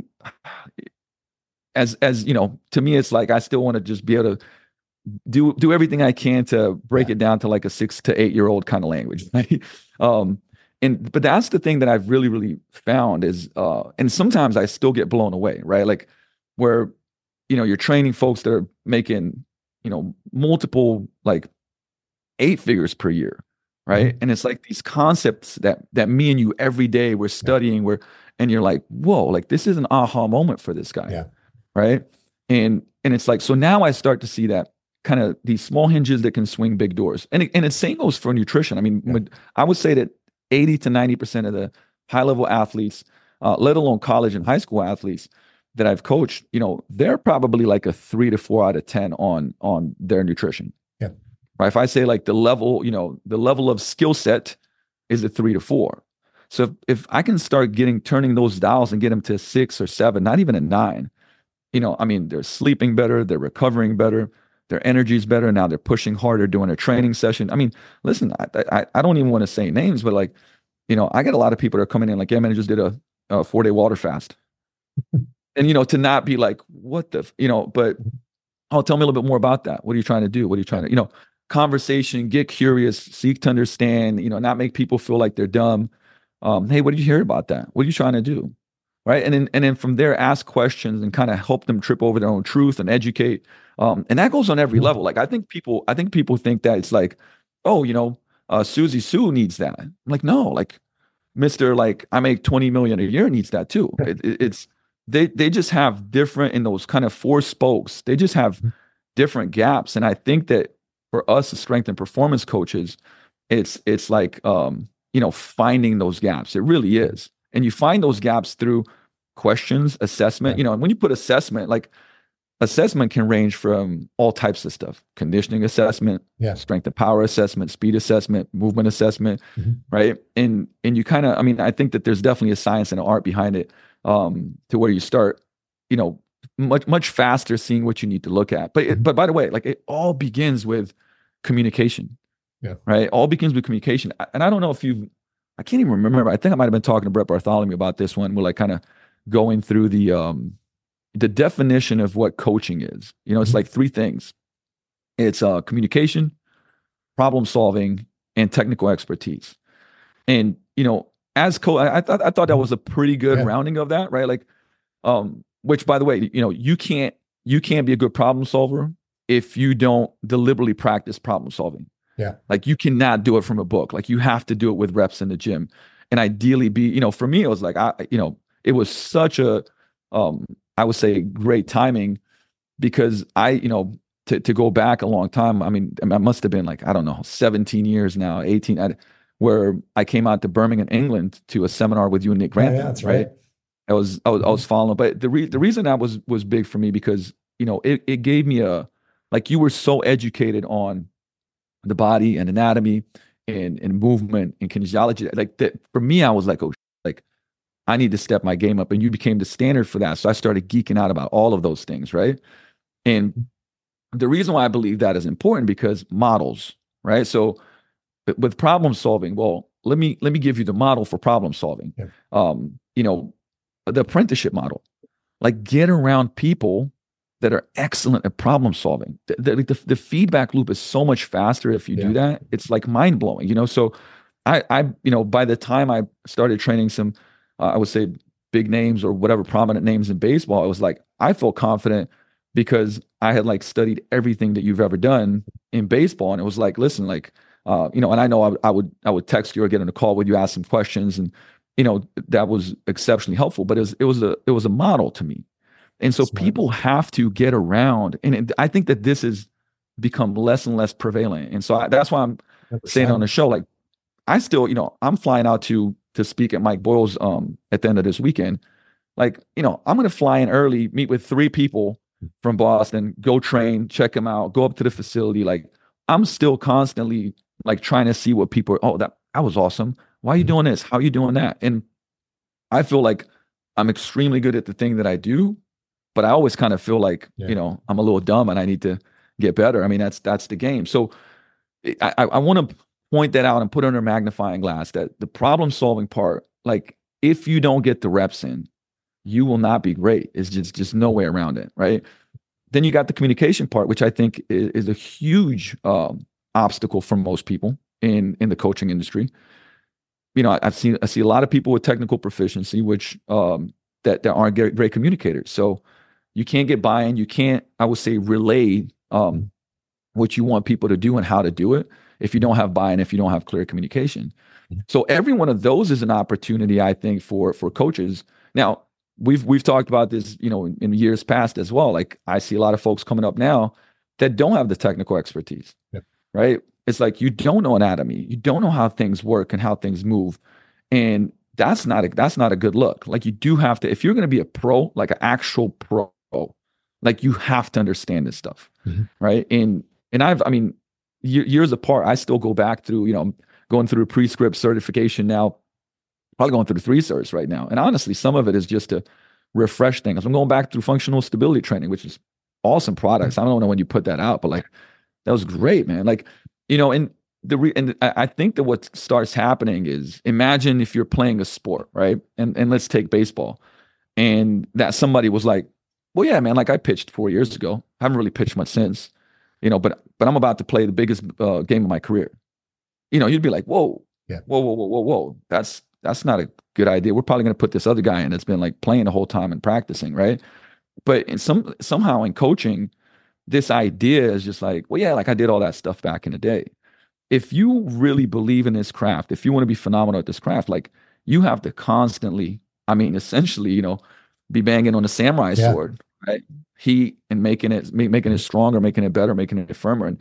Speaker 2: as as you know, to me, it's like I still want to just be able to do do everything I can to break yeah. it down to like a six to eight year old kind of language. Right? Um, and but that's the thing that I've really really found is, uh, and sometimes I still get blown away, right? Like where you know you're training folks that are making you know multiple like eight figures per year, right? Mm-hmm. And it's like these concepts that that me and you every day we're studying, where and you're like, whoa, like this is an aha moment for this guy,
Speaker 1: yeah.
Speaker 2: right? And and it's like so now I start to see that. Kind of these small hinges that can swing big doors. And, and it's same goes for nutrition. I mean, yeah. I would say that eighty to ninety percent of the high level athletes, uh, let alone college and high school athletes that I've coached, you know, they're probably like a three to four out of ten on, on their nutrition.
Speaker 1: Yeah.
Speaker 2: Right. If I say like the level, you know, the level of skill set is a three to four. So if, if I can start getting, turning those dials and get them to six or seven, not even a nine, you know, I mean, they're sleeping better, they're recovering better. Their energy is better. Now they're pushing harder, doing a training session. I mean, listen, I, I, I don't even want to say names, but like, you know, I get a lot of people that are coming in like, yeah, man, I just did a, a four day water fast. And, you know, to not be like, what the, you know, but oh, tell me a little bit more about that. What are you trying to do? What are you trying to, you know, conversation, get curious, seek to understand, you know, not make people feel like they're dumb. Um, hey, what did you hear about that? What are you trying to do? Right. And then, and then from there, ask questions and kind of help them trip over their own truth and educate. Um, and that goes on every level. Like, I think people, I think people think that it's like, oh, you know, uh, Susie Sue needs that. I'm like, no, like Mister like I make twenty million a year needs that too. It, it, it's, they, they just have different in those kind of four spokes. They just have different gaps. And I think that for us as strength and performance coaches, it's it's like um, you know, finding those gaps. It really is. And you find those gaps through questions, assessment. You know, and when you put assessment, like assessment can range from all types of stuff: conditioning assessment,
Speaker 1: yeah.
Speaker 2: strength and power assessment, speed assessment, movement assessment, mm-hmm. right? And and you kind of, I mean, I think that there's definitely a science and an art behind it, um, to where you start, you know, much much faster seeing what you need to look at. But it, but by the way, like it all begins with communication,
Speaker 1: yeah,
Speaker 2: right? All begins with communication. And I don't know if you, I can't even remember. I think I might have been talking to Brett Bartholomew about this one. We're like kind of going through the um, the definition of what coaching is. You know, it's mm-hmm. like three things. It's uh, communication, problem solving, and technical expertise. And you know, as co, I, I thought I thought that was a pretty good yeah. rounding of that, right? Like, um, which by the way, you know, you can't you can't be a good problem solver if you don't deliberately practice problem solving.
Speaker 1: Yeah,
Speaker 2: like you cannot do it from a book. Like you have to do it with reps in the gym, and ideally be, you know, for me it was like I, you know, it was such a, um, I would say great timing, because I, you know, to to go back a long time. I mean, I must have been like I don't know, seventeen years now, eighteen, I, where I came out to Birmingham, England, to a seminar with you and Nick Grantham.
Speaker 1: Oh, yeah, that's right.
Speaker 2: right? I was I was I was following, but the re- the reason that was was big for me because you know it it gave me a, like, you were so educated on the body and anatomy and, and movement and kinesiology. Like that for me, I was like, oh, like I need to step my game up. And you became the standard for that. So I started geeking out about all of those things, right? And the reason why I believe that is important because models, right? So with problem solving, well, let me let me give you the model for problem solving.
Speaker 1: Yeah.
Speaker 2: Um, you know, the apprenticeship model. Like get around people that are excellent at problem solving. The, the, the, the feedback loop is so much faster if you
Speaker 1: yeah.
Speaker 2: do that. It's like mind blowing, you know? So I, I, you know, by the time I started training some, uh, I would say big names or whatever prominent names in baseball, I was like, I felt confident because I had like studied everything that you've ever done in baseball. And it was like, listen, like, uh, you know, and I know I, I would, I would text you or get on a call with you, ask some questions, and, you know, that was exceptionally helpful, but it was, it was a, it was a model to me. And so Smart. People have to get around. And it, I think that this has become less and less prevalent. And so I, that's why I'm one hundred percent saying on the show, like, I still, you know, I'm flying out to, to speak at Mike Boyle's um, at the end of this weekend. Like, you know, I'm going to fly in early, meet with three people from Boston, go train, check them out, go up to the facility. Like, I'm still constantly like trying to see what people are, oh, that, that was awesome. Why are you doing this? How are you doing that? And I feel like I'm extremely good at the thing that I do, but I always kind of feel like, yeah. you know, I'm a little dumb and I need to get better. I mean, that's that's the game. So I, I want to point that out and put it under a magnifying glass that the problem solving part, like if you don't get the reps in, you will not be great. It's just, just no way around it, right? Then you got the communication part, which I think is, is a huge um, obstacle for most people in, in the coaching industry. You know, I, I've seen, I see a lot of people with technical proficiency, which um, that, that aren't great, great communicators. So you can't get buy-in. You can't, I would say, relay um, what you want people to do and how to do it if you don't have buy-in, if you don't have clear communication. So every one of those is an opportunity, I think, for for coaches. Now, we've we've talked about this, you know, in, in years past as well. Like I see a lot of folks coming up now that don't have the technical expertise, yeah. right? It's like you don't know anatomy, you don't know how things work and how things move, and that's not a, that's not a good look. Like you do have to, if you're going to be a pro, like an actual pro, like you have to understand this stuff, mm-hmm. right? And and I've, I mean, years apart, I still go back through, you know, going through a Prescript certification now, probably going through the three certs right now. And honestly, some of it is just to refresh things. I'm going back through functional stability training, which is awesome products. I don't know when you put that out, but like that was great, man. Like, you know, and the re- and I think that what starts happening is, imagine if you're playing a sport, right? And and let's take baseball, and that somebody was like, well, yeah, man, like I pitched four years ago. I haven't really pitched much since, you know, but but I'm about to play the biggest uh, game of my career. You know, you'd be like, whoa, yeah. whoa, whoa, whoa, whoa, whoa. That's that's not a good idea. We're probably going to put this other guy in that's been like playing the whole time and practicing, right? But in some somehow in coaching, this idea is just like, well, yeah, like I did all that stuff back in the day. If you really believe in this craft, if you want to be phenomenal at this craft, like you have to constantly, I mean, essentially, you know, be banging on a samurai yeah. sword, right? Heat and making it, making it stronger, making it better, making it firmer. And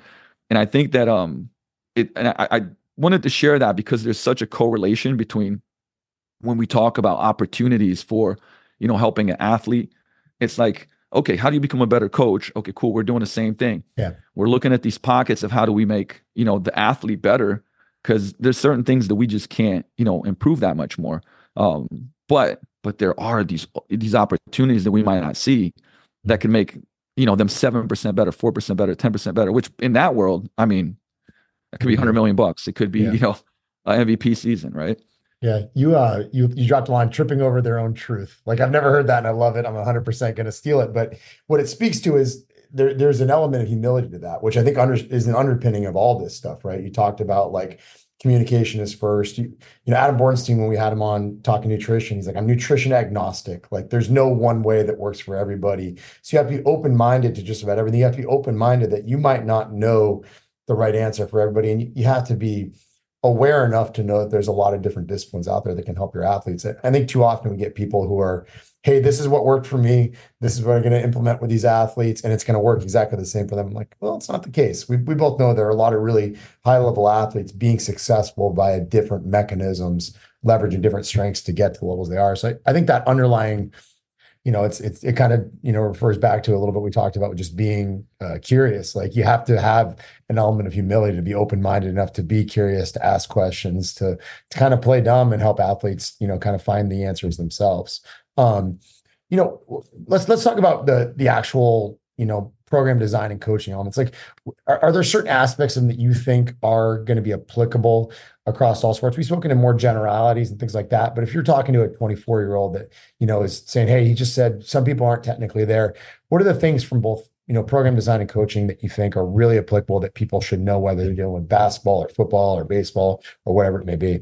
Speaker 2: And I think that um it and I, I wanted to share that because there's such a correlation between when we talk about opportunities for, you know, helping an athlete. It's like, okay, how do you become a better coach? Okay, cool. We're doing the same thing.
Speaker 1: Yeah.
Speaker 2: We're looking at these pockets of how do we make, you know, the athlete better, because there's certain things that we just can't, you know, improve that much more. Um, but but there are these these opportunities that we might not see that can make, you know, them seven percent better, four percent better, ten percent better, which in that world, I mean, it could be one hundred million bucks. It could be, yeah. you know, an M V P season, right?
Speaker 1: Yeah, you uh you you dropped a line, tripping over their own truth. Like, I've never heard that, and I love it. I'm one hundred percent going to steal it. But what it speaks to is there there's an element of humility to that, which I think under, is an underpinning of all this stuff, right? You talked about like communication is first. You, you know, Adam Bornstein, when we had him on talking nutrition, he's like, I'm nutrition agnostic. Like, there's no one way that works for everybody. So you have to be open-minded to just about everything. You have to be open-minded that you might not know the right answer for everybody. And you have to be aware enough to know that there's a lot of different disciplines out there that can help your athletes. I think too often we get people who are, hey, this is what worked for me. This is what I'm going to implement with these athletes, and it's going to work exactly the same for them. I'm like, well, it's not the case. We we both know there are a lot of really high level athletes being successful via different mechanisms, leveraging different strengths to get to the levels they are. So I, I think that underlying, you know, it's it's it kind of, you know, refers back to a little bit we talked about with just being uh, curious. Like, you have to have an element of humility to be open-minded enough to be curious, to ask questions, to to kind of play dumb and help athletes, you know, kind of find the answers themselves. Um, you know, let's let's talk about the the actual, you know, program design and coaching elements. Like, are, are there certain aspects of them that you think are going to be applicable across all sports? We've spoken in more generalities and things like that, but if you're talking to a twenty-four year old that, you know, is saying, hey, he just said some people aren't technically there, what are the things from both, you know, program design and coaching that you think are really applicable that people should know, whether they're dealing with basketball or football or baseball or whatever it may be?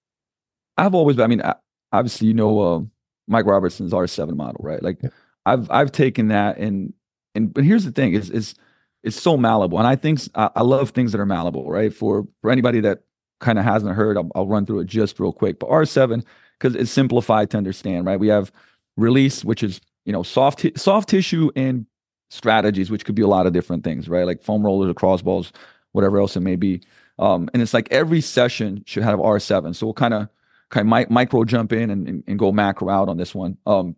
Speaker 2: I've always been, I mean, obviously, you know, uh, Mike Robertson's R seven model, right? Like, yeah. I've I've taken that, and and but here's the thing: is is it's so malleable, and I think I, I love things that are malleable, right? For for anybody that kind of hasn't heard, I'll, I'll run through it just real quick. But R seven, because it's simplified to understand, right? We have release, which is, you know, soft t- soft tissue, and strategies, which could be a lot of different things, right? Like foam rollers or cross balls, whatever else it may be. Um, and it's like every session should have R seven. So we'll kind of kind of micro jump in and, and, and go macro out on this one. Um,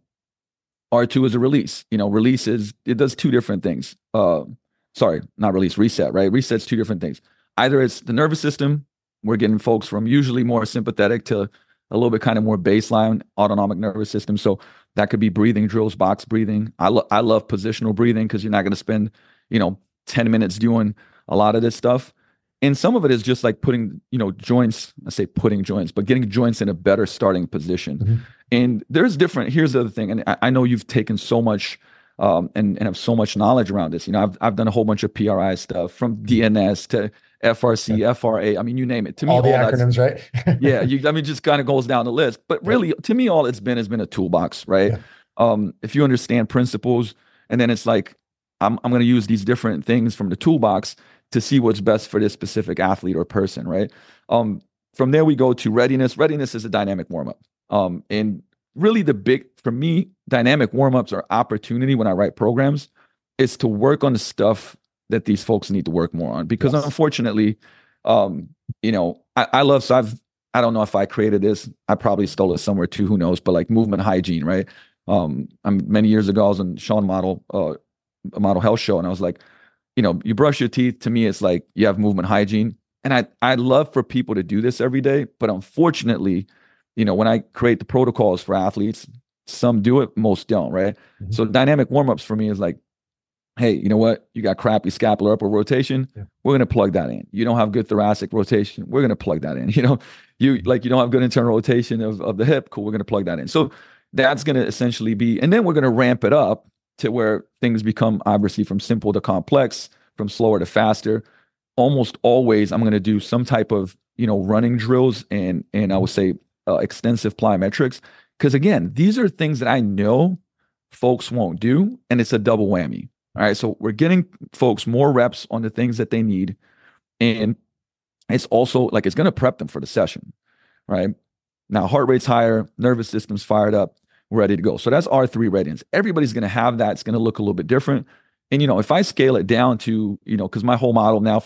Speaker 2: R two is a release. You know, release is, it does two different things. Uh, sorry, not release, reset, right? Reset's two different things. Either it's the nervous system. We're getting folks from usually more sympathetic to a little bit kind of more baseline autonomic nervous system. So that could be breathing drills, box breathing. I, lo- I love positional breathing, because you're not going to spend, you know, ten minutes doing a lot of this stuff. And some of it is just like putting, you know, joints, I say putting joints, but getting joints in a better starting position. Mm-hmm. And there's different, here's the other thing. And I, I know you've taken so much um, and, and have so much knowledge around this. You know, I've I've done a whole bunch of P R I stuff, from D N S to F R C, yeah. F R A. I mean, you name it. To me,
Speaker 1: all the all acronyms, right?
Speaker 2: yeah. You, I mean, just kind of goes down the list. But really, yeah. to me, all it's been has been a toolbox, right? Yeah. Um, if you understand principles, and then it's like, I'm I'm going to use these different things from the toolbox to see what's best for this specific athlete or person, right? Um, from there, we go to readiness. Readiness is a dynamic warm-up. Um, and really the big, for me, dynamic warm-ups are opportunity when I write programs, is to work on the stuff that these folks need to work more on. Because yes. unfortunately, um, you know, I, I love, so I've, I don't know if I created this, I probably stole it somewhere too, who knows, but like movement hygiene, right? Um, I'm many years ago, I was on Sean Model, uh, a Model Health show, and I was like, you know, you brush your teeth. To me, it's like you have movement hygiene. And I I love for people to do this every day. But unfortunately, you know, when I create the protocols for athletes, some do it, most don't, right? Mm-hmm. So dynamic warm-ups for me is like, hey, you know what? You got crappy scapular upper rotation. Yeah. We're going to plug that in. You don't have good thoracic rotation. We're going to plug that in. You know, you like you don't have good internal rotation of, of the hip. Cool. We're going to plug that in. So that's going to essentially be, and then we're going to ramp it up to where things become obviously from simple to complex, from slower to faster. Almost always, I'm going to do some type of, you know, running drills and and I would say uh, extensive plyometrics, because again, these are things that I know folks won't do, and it's a double whammy. All right, so we're getting folks more reps on the things that they need, and it's also like it's going to prep them for the session, right? Now, heart rate's higher, nervous system's fired up, we're ready to go. So that's R three readiness. Everybody's going to have that. It's going to look a little bit different. And, you know, if I scale it down to, you know, because my whole model now for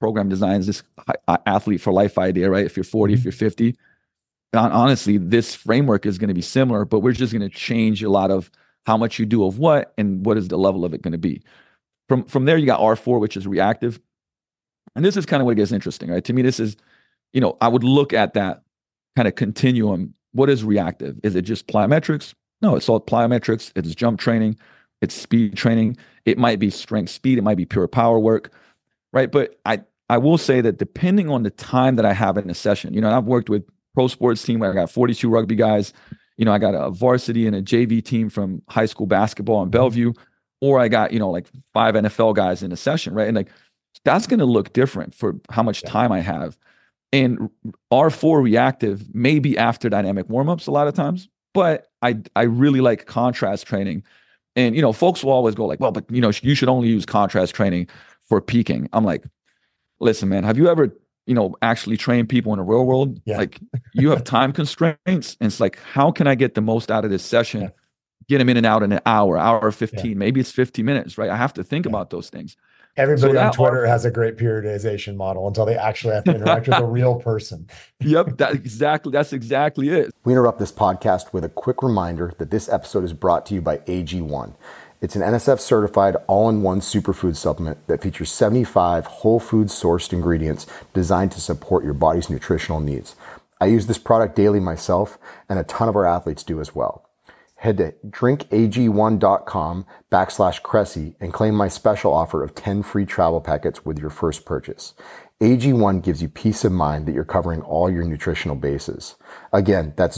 Speaker 2: program designs, this athlete for life idea, right? If you're forty, mm-hmm. if you're fifty, honestly, this framework is going to be similar, but we're just going to change a lot of how much you do of what and what is the level of it going to be. From from there, you got R four, which is reactive. And this is kind of what gets interesting, right? To me, this is, you know, I would look at that kind of continuum. What is reactive? Is it just plyometrics? No, it's all plyometrics. It's jump training. It's speed training. It might be strength speed. It might be pure power work, right? But I, I will say that depending on the time that I have in a session, you know, I've worked with pro sports team where I got forty-two rugby guys. You know, I got a varsity and a J V team from high school basketball in Bellevue, or I got, you know, like five N F L guys in a session, right? And like, that's going to look different for how much time I have. And R four reactive may be after dynamic warmups a lot of times, but I I really like contrast training. And, you know, folks will always go like, well, but, you know, you should only use contrast training for peaking. I'm like, listen, man, have you ever, you know, actually trained people in the real world? Yeah. Like, you have time constraints. And it's like, how can I get the most out of this session? Yeah. Get them in and out in an hour, hour fifteen, yeah. maybe it's fifty minutes, right? I have to think yeah. about those things.
Speaker 3: Everybody so on Twitter R- has a great periodization model until they actually have to interact with a real person.
Speaker 2: Yep, that exactly. That's exactly it.
Speaker 1: We interrupt this podcast with a quick reminder that this episode is brought to you by A G one. It's an N S F certified all-in-one superfood supplement that features seventy-five whole food sourced ingredients designed to support your body's nutritional needs. I use this product daily myself, and a ton of our athletes do as well. Head to drinkag1.com backslash Cressy and claim my special offer of ten free travel packets with your first purchase. A G one gives you peace of mind that you're covering all your nutritional bases. Again, that's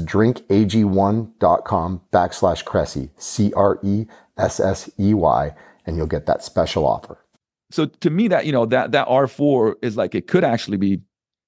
Speaker 1: drinkag1.com backslash Cressy, C R E S S E Y, and you'll get that special offer.
Speaker 2: So to me, that, you know, that, that R four is like, it could actually be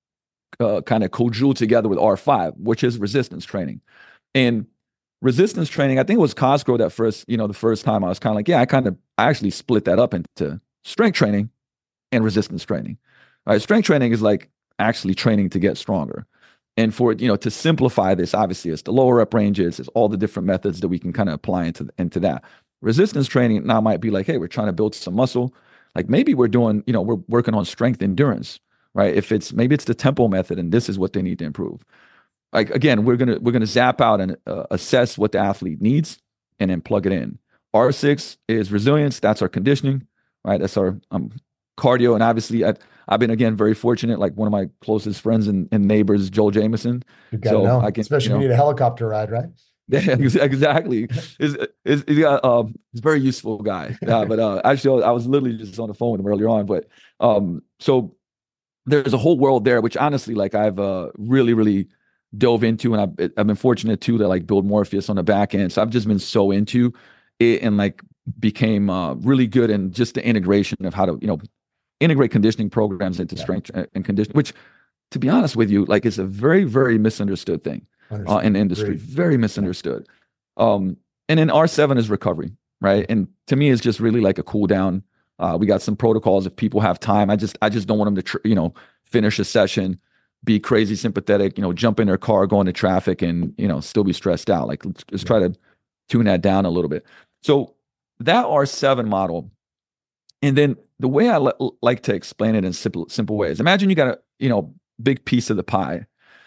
Speaker 2: uh, kind of co-jeweled together with R five, which is resistance training. And resistance training, I think it was Cosgrove that first, you know, the first time I was kind of like, yeah, I kind of, I actually split that up into strength training and resistance training. All right, strength training is like actually training to get stronger. And for, you know, to simplify this, obviously it's the lower rep ranges, it's all the different methods that we can kind of apply into, into that. Resistance training now might be like, hey, we're trying to build some muscle. Like maybe we're doing, you know, we're working on strength endurance, right? If it's, maybe it's the tempo method and this is what they need to improve. Like, again, we're gonna we're gonna zap out and uh, assess what the athlete needs and then plug it in. R six is resilience. That's our conditioning, right? That's our um, cardio. And obviously, I've, I've been, again, very fortunate. Like, one of my closest friends and, and neighbors, Joel Jameson.
Speaker 3: You gotta so know, I can, especially you know, if you need a helicopter ride, right?
Speaker 2: Yeah, exactly. Is is he's got um he's a very useful guy. Uh, but uh, actually, I was literally just on the phone with him earlier on. But um, so there's a whole world there, which honestly, like, I've uh really really dove into, and I've, I've been fortunate too to like build Morpheus on the back end. So I've just been so into it and like became uh, really good in just the integration of how to, you know, integrate conditioning programs into yeah. strength and conditioning, which, to be honest with you, like, it's a very, very misunderstood thing uh, in the industry. Great. Very misunderstood. Um, and then R seven is recovery, right? And to me, it's just really like a cool down. Uh, we got some protocols if people have time. I just, I just don't want them to, tr- you know, finish a session, be crazy sympathetic, you know, jump in their car, go into traffic, and, you know, still be stressed out. Like, let's just try to tune that down a little bit. So that R seven model, and then the way I l- like to explain it in simple, simple ways. Imagine you got a, you know, big piece of the pie,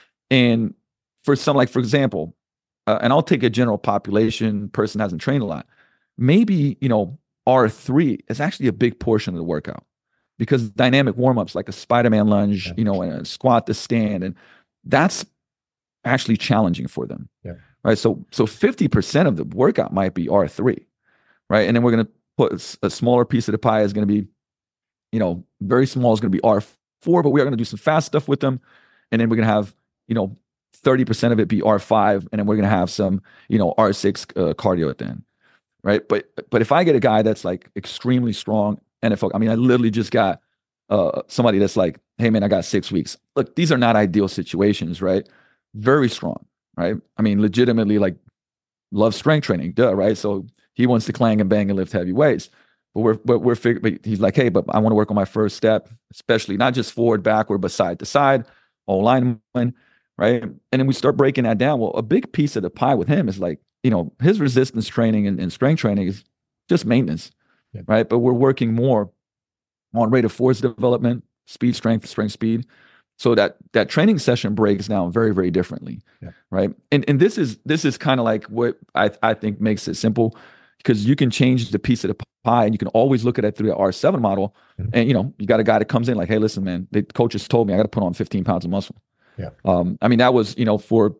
Speaker 2: and for some, like, for example, uh, and I'll take a general population, person hasn't trained a lot. Maybe, you know, R three is actually a big portion of the workout. Because dynamic warm-ups like a Spider-Man lunge, yeah. you know, and a squat to stand, and that's actually challenging for them, yeah. right? So, so fifty percent of the workout might be R three, right? And then we're going to put a smaller piece of the pie is going to be, you know, very small is going to be R four, but we are going to do some fast stuff with them, and then we're going to have, you know, thirty percent of it be R five, and then we're going to have some, you know, R six uh, cardio at the end, right? But but if I get a guy that's like extremely strong, N F L, I mean, I literally just got uh, somebody that's like, hey, man, I got six weeks. Look, these are not ideal situations, right? Very strong, right? I mean, legitimately, like, love strength training, duh, right? So he wants to clang and bang and lift heavy weights. But we're, but we're figuring, but he's like, hey, but I want to work on my first step, especially not just forward, backward, but side to side, all lineman, right? And then we start breaking that down. Well, a big piece of the pie with him is like, you know, his resistance training and, and strength training is just maintenance. Yeah. Right. But we're working more on rate of force development, speed, strength, strength, speed. So that that training session breaks down very, very differently,
Speaker 3: yeah.
Speaker 2: right? And and this is this is kind of like what I I think makes it simple, because you can change the piece of the pie, and you can always look at it through the R seven model. Mm-hmm. And you know, you got a guy that comes in like, hey, listen, man, the coach just told me I got to put on fifteen pounds of muscle.
Speaker 3: Yeah.
Speaker 2: Um, I mean, that was, you know, for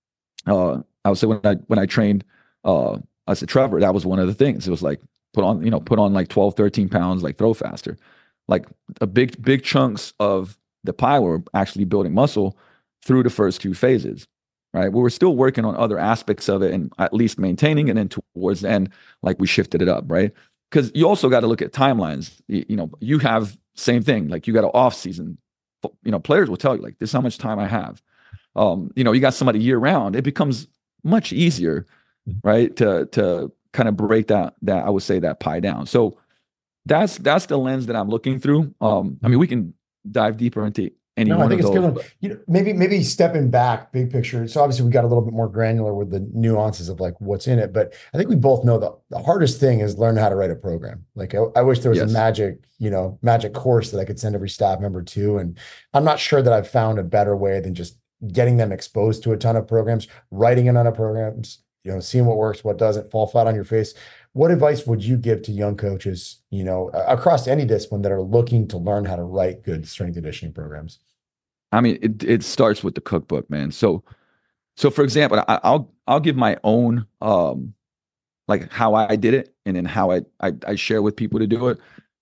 Speaker 2: uh, I would say when I when I trained uh, I said Trevor, that was one of the things. It was like put on, you know, put on like twelve, thirteen pounds, like throw faster, like a big big chunks of the pie were actually building muscle through the first few phases, right? We were still working on other aspects of it and at least maintaining, and then towards the end, like we shifted it up, right? Because you also got to look at timelines. You, you know, you have same thing, like you got an off season. You know, players will tell you like, this is how much time I have. Um, you know, you got somebody year round, it becomes much easier, right? To to kind of break that that I would say that pie down. So that's that's the lens that I'm looking through. Um, I mean, we can dive deeper into any
Speaker 3: no,
Speaker 2: one
Speaker 3: I think
Speaker 2: of
Speaker 3: it's
Speaker 2: those.
Speaker 3: good. One. You know, maybe maybe stepping back, big picture. So obviously we got a little bit more granular with the nuances of like what's in it, but I think we both know that the hardest thing is learn how to write a program. Like I, I wish there was
Speaker 2: Yes.
Speaker 3: a magic, you know, magic course that I could send every staff member to, and I'm not sure that I've found a better way than just getting them exposed to a ton of programs, writing a ton of programs, you know, seeing what works, what doesn't, fall flat on your face. What advice would you give to young coaches, you know, across any discipline that are looking to learn how to write good strength conditioning programs?
Speaker 2: I mean, it it starts with the cookbook, man. So, so for example, I, I'll I'll give my own um, like how I did it, and then how I, I I share with people to do it.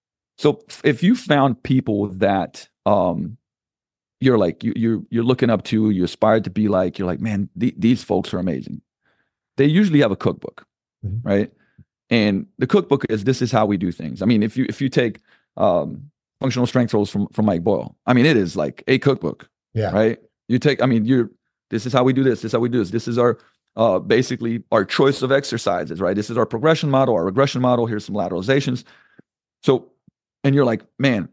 Speaker 2: So if you found people that um, you're like you you're you're looking up to, you aspire to be like, you're like, man, th- these folks are amazing. They usually have a cookbook, mm-hmm. right? And the cookbook is, this is how we do things. I mean, if you if you take um, functional strength rolls from from Mike Boyle, I mean, it is like a cookbook,
Speaker 3: yeah.
Speaker 2: right? You take, I mean, you're this is how we do this. This is how we do this. This is our uh, basically our choice of exercises, right? This is our progression model, our regression model. Here's some lateralizations. So, and you're like, man,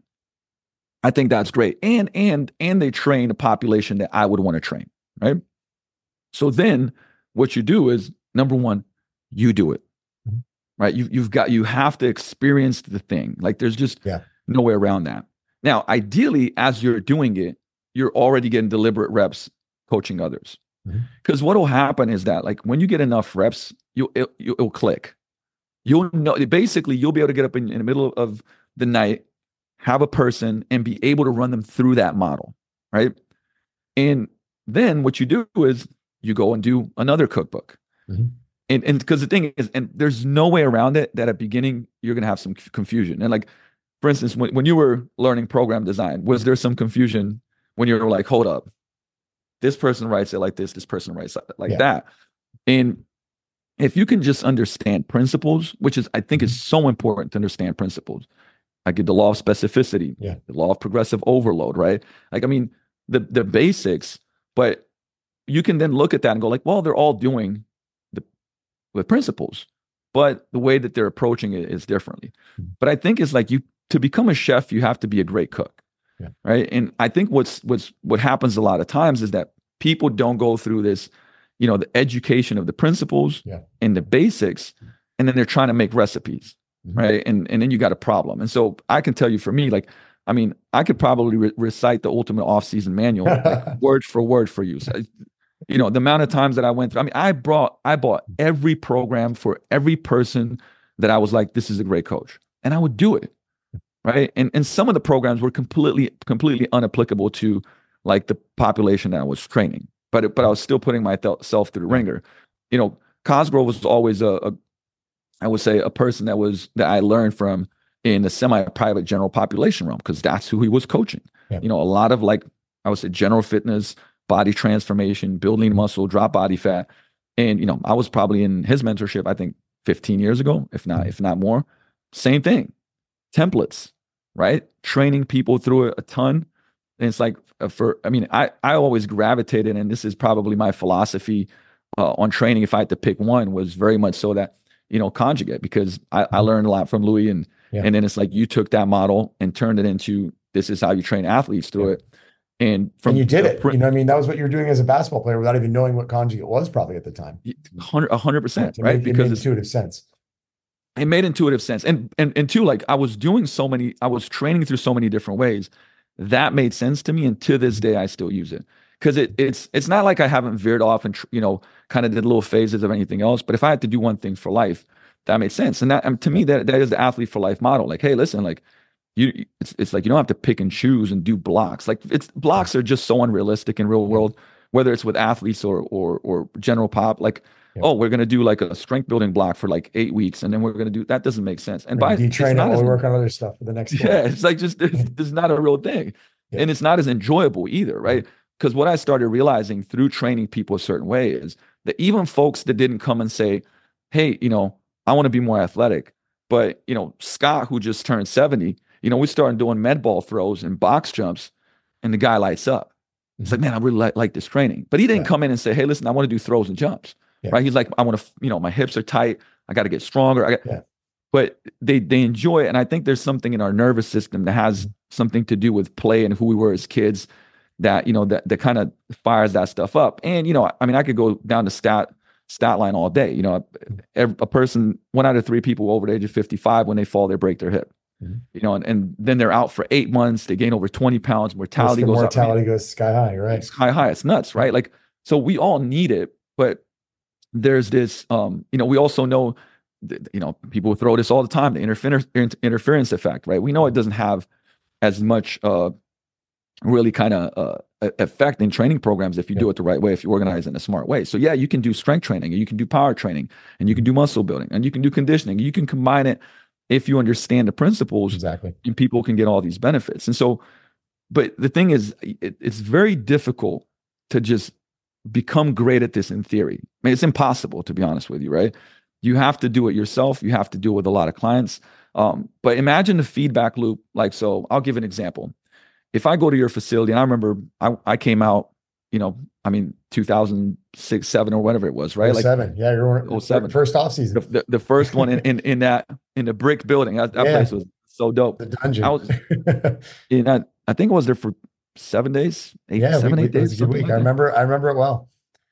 Speaker 2: I think that's great. And and and they train a population that I would want to train, right? So then what you do is, number one, you do it. Right. You, you've got, you have to experience the thing. Like there's just
Speaker 3: yeah.
Speaker 2: no way around that. Now, ideally, as you're doing it, you're already getting deliberate reps coaching others. Because mm-hmm. what will happen is that like when you get enough reps, you'll, it, it'll click. You'll know, basically you'll be able to get up in, in the middle of the night, have a person and be able to run them through that model. Right. And then what you do is you go and do another cookbook. Mm-hmm. And and because the thing is, and there's no way around it, that at beginning you're going to have some confusion. And like, for instance, when, when you were learning program design, was there some confusion when you were like, hold up, this person writes it like this, this person writes it like yeah. that. And if you can just understand principles, which is, I think is so important to understand principles, like the law of specificity,
Speaker 3: yeah.
Speaker 2: the law of progressive overload, right? Like, I mean, the the basics, but you can then look at that and go like, well, they're all doing with principles, but the way that they're approaching it is differently. Mm-hmm. But I think it's like, you, to become a chef, you have to be a great cook.
Speaker 3: Yeah.
Speaker 2: Right. And I think what's, what's, what happens a lot of times is that people don't go through this, you know, the education of the principles
Speaker 3: yeah.
Speaker 2: and the basics, and then they're trying to make recipes. Mm-hmm. Right. And, and then you got a problem. And so I can tell you, for me, like, I mean, I could probably re- recite the ultimate off-season manual, like, word for word for you. So, you know, the amount of times that I went through, I mean, I brought, I bought every program for every person that I was like, this is a great coach. And I would do it. Right. And and some of the programs were completely, completely unapplicable to like the population that I was training, but, it, but I was still putting myself through the ringer. You know, Cosgrove was always a, a, I would say a person that was, that I learned from in the semi-private general population realm, because that's who he was coaching.
Speaker 3: Yeah.
Speaker 2: You know, a lot of like, I would say general fitness, body transformation, building muscle, drop body fat. And, you know, I was probably in his mentorship, I think fifteen years ago, if not, if not more. Same thing. Templates, right? Training people through it a ton. And it's like, for, I mean, I, I always gravitated, and this is probably my philosophy uh, on training, if I had to pick one, was very much so that, you know, conjugate, because I, I learned a lot from Louis, and, yeah. and then it's like, you took that model and turned it into, this is how you train athletes through yeah. it. And, from
Speaker 3: and you did
Speaker 2: the,
Speaker 3: it. You know what I mean? That was what you were doing as a basketball player without even knowing what conjugate was probably at the time.
Speaker 2: A hundred percent,
Speaker 3: it
Speaker 2: right?
Speaker 3: Made,
Speaker 2: because
Speaker 3: it made intuitive sense.
Speaker 2: It made intuitive sense. And, and, and two, like I was doing so many, I was training through so many different ways that made sense to me. And to this day, I still use it. Because it, it's it's not like I haven't veered off and, you know, kind of did little phases of anything else. But if I had to do one thing for life, that made sense. And that, and to me, that that is the athlete for life model. Like, hey, listen, like you, it's it's like you don't have to pick and choose and do blocks. Like it's blocks are just so unrealistic in real world, whether it's with athletes or or or general pop. Like, yeah. oh, we're gonna do like a strength building block for like eight weeks, and then we're gonna do that. Doesn't make sense. And by
Speaker 3: detrain it while we work on other stuff for the next.
Speaker 2: Yeah, it's like just it's not a real thing, yeah. and it's not as enjoyable either, right? Because what I started realizing through training people a certain way is that even folks that didn't come and say, hey, you know, I want to be more athletic, but, you know, Scott, who just turned seventy, you know, we started doing med ball throws and box jumps, and the guy lights up. It's mm-hmm. like, man, I really like, like this training. But he didn't yeah. come in and say, hey, listen, I want to do throws and jumps, yeah. right? He's like, I want to, you know, my hips are tight. I got to get stronger. I got, yeah. But they they enjoy it. And I think there's something in our nervous system that has mm-hmm. something to do with play and who we were as kids that, you know, that, that kind of fires that stuff up. And, you know, I mean, I could go down to stat stat line all day. You know, a, a person, one out of three people over the age of fifty-five, when they fall, they break their hip. Mm-hmm. You know, and, and then they're out for eight months. They gain over twenty pounds. Mortality goes
Speaker 3: mortality up. Mortality goes sky high, right?
Speaker 2: It's sky high. It's nuts, right? Like, so we all need it, but there's this, um, you know, we also know, that, you know, people throw this all the time, the interfer- interference effect, right? We know it doesn't have as much, uh, really kind of uh, effect in training programs if you yeah. do it the right way, if you organize in a smart way. So yeah, you can do strength training, and you can do power training, and you can do muscle building, and you can do conditioning. You can combine it if you understand the principles.
Speaker 3: Exactly.
Speaker 2: And people can get all these benefits. And so, but the thing is, it, it's very difficult to just become great at this in theory. I mean, it's impossible, to be honest with you, right? You have to do it yourself. You have to do it with a lot of clients. Um, but imagine the feedback loop. Like, so I'll give an example. If I go to your facility, and I remember I, I came out, you know, I mean, two thousand six, seven, or whatever it was, right?
Speaker 3: Like seven, yeah, you're
Speaker 2: oh seven,
Speaker 3: first off season,
Speaker 2: the, the, the first one in, in in that in the brick building. That, that yeah. place was so dope.
Speaker 3: The dungeon.
Speaker 2: I was, in that, I think I was there for seven days, eight,
Speaker 3: yeah,
Speaker 2: seven,
Speaker 3: we,
Speaker 2: eight days.
Speaker 3: It was a good week. Like I remember, I remember it well.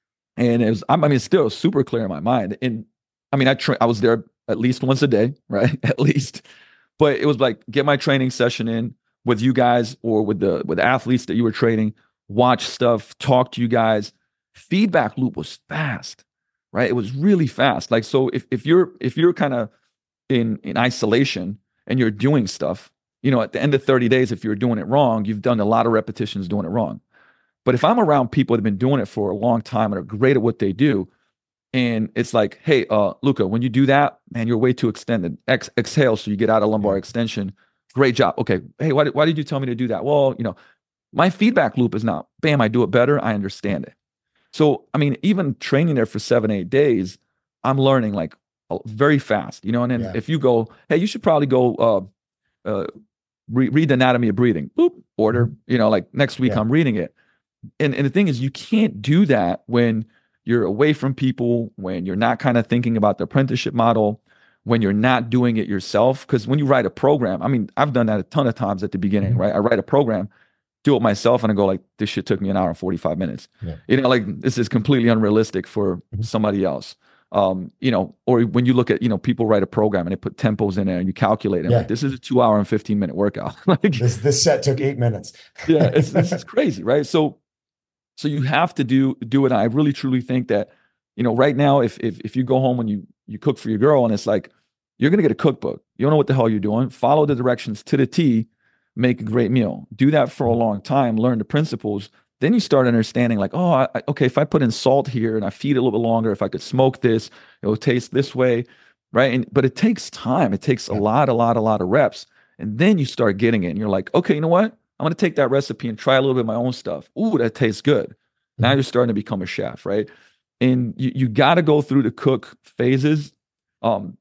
Speaker 2: And it was, I mean, it's still super clear in my mind. And I mean, I tra- I was there at least once a day, right? At least, but it was like get my training session in with you guys or with the with the athletes that you were training, watch stuff, talk to you guys. Feedback loop was fast, right? It was really fast. Like, so if if you're if you're kind of in in isolation and you're doing stuff, you know, at the end of thirty days, if you're doing it wrong, you've done a lot of repetitions doing it wrong. But if I'm around people that have been doing it for a long time and are great at what they do, and it's like, hey, uh, Luca, when you do that, man, you're way too extended. Ex- exhale so you get out of lumbar yeah. extension. Great job. Okay. Hey, why did, why did you tell me to do that? Well, you know, my feedback loop is not, bam, I do it better. I understand it. So, I mean, even training there for seven, eight days, I'm learning like very fast, you know, and then yeah. if you go, hey, you should probably go uh, uh, re- read the anatomy of breathing, boop, order, you know, like next week yeah. I'm reading it. And, and the thing is, you can't do that when you're away from people, when you're not kind of thinking about the apprenticeship model, when you're not doing it yourself. Because when you write a program, I mean, I've done that a ton of times at the beginning, mm-hmm. right? I write a program, do it myself, and I go like, this shit took me an hour and forty-five minutes. Yeah. You know, like this is completely unrealistic for mm-hmm. somebody else. Um, you know, or when you look at, you know, people write a program and they put tempos in there and you calculate it. Yeah. Like, this is a two hour and fifteen minute workout. Like
Speaker 3: this, this set took eight minutes.
Speaker 2: yeah, it's, this is crazy, right? So, so you have to do, do it. I really, truly think that, you know, right now, if, if, if you go home and you, you cook for your girl and it's like, you're going to get a cookbook. You don't know what the hell you're doing. Follow the directions to the T, make a great meal. Do that for a long time, learn the principles. Then you start understanding like, oh, I, okay, if I put in salt here and I feed it a little bit longer, if I could smoke this, it will taste this way, right? And but it takes time. It takes yeah. a lot, a lot, a lot of reps. And then you start getting it and you're like, okay, you know what? I'm going to take that recipe and try a little bit of my own stuff. Ooh, that tastes good. Mm-hmm. Now you're starting to become a chef, right? And you, you got to go through the cook phases. Um,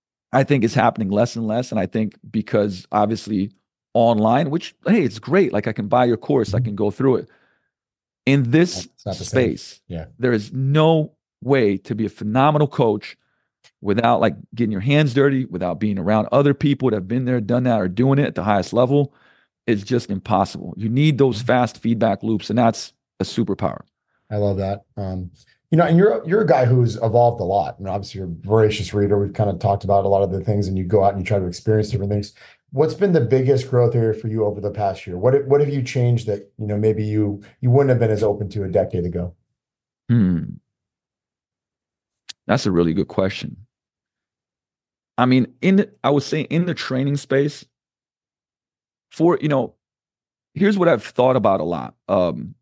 Speaker 2: I think it's happening less and less. And I think because obviously online, which, hey, it's great. Like I can buy your course. Mm-hmm. I can go through it. In this space,
Speaker 3: yeah.
Speaker 2: there is no way to be a phenomenal coach without like getting your hands dirty, without being around other people that have been there, done that, or doing it at the highest level. It's just impossible. You need those fast feedback loops, and that's a superpower.
Speaker 3: I love that. Um, you know, and you're you're a guy who's evolved a lot. I mean, obviously, you're a voracious reader. We've kind of talked about a lot of the things, and you go out and you try to experience different things. What's been the biggest growth area for you over the past year? What what have you changed that, you know, maybe you you wouldn't have been as open to a decade ago?
Speaker 2: Hmm. That's a really good question. I mean, in the, I would say in the training space, for, you know, here's what I've thought about a lot, um,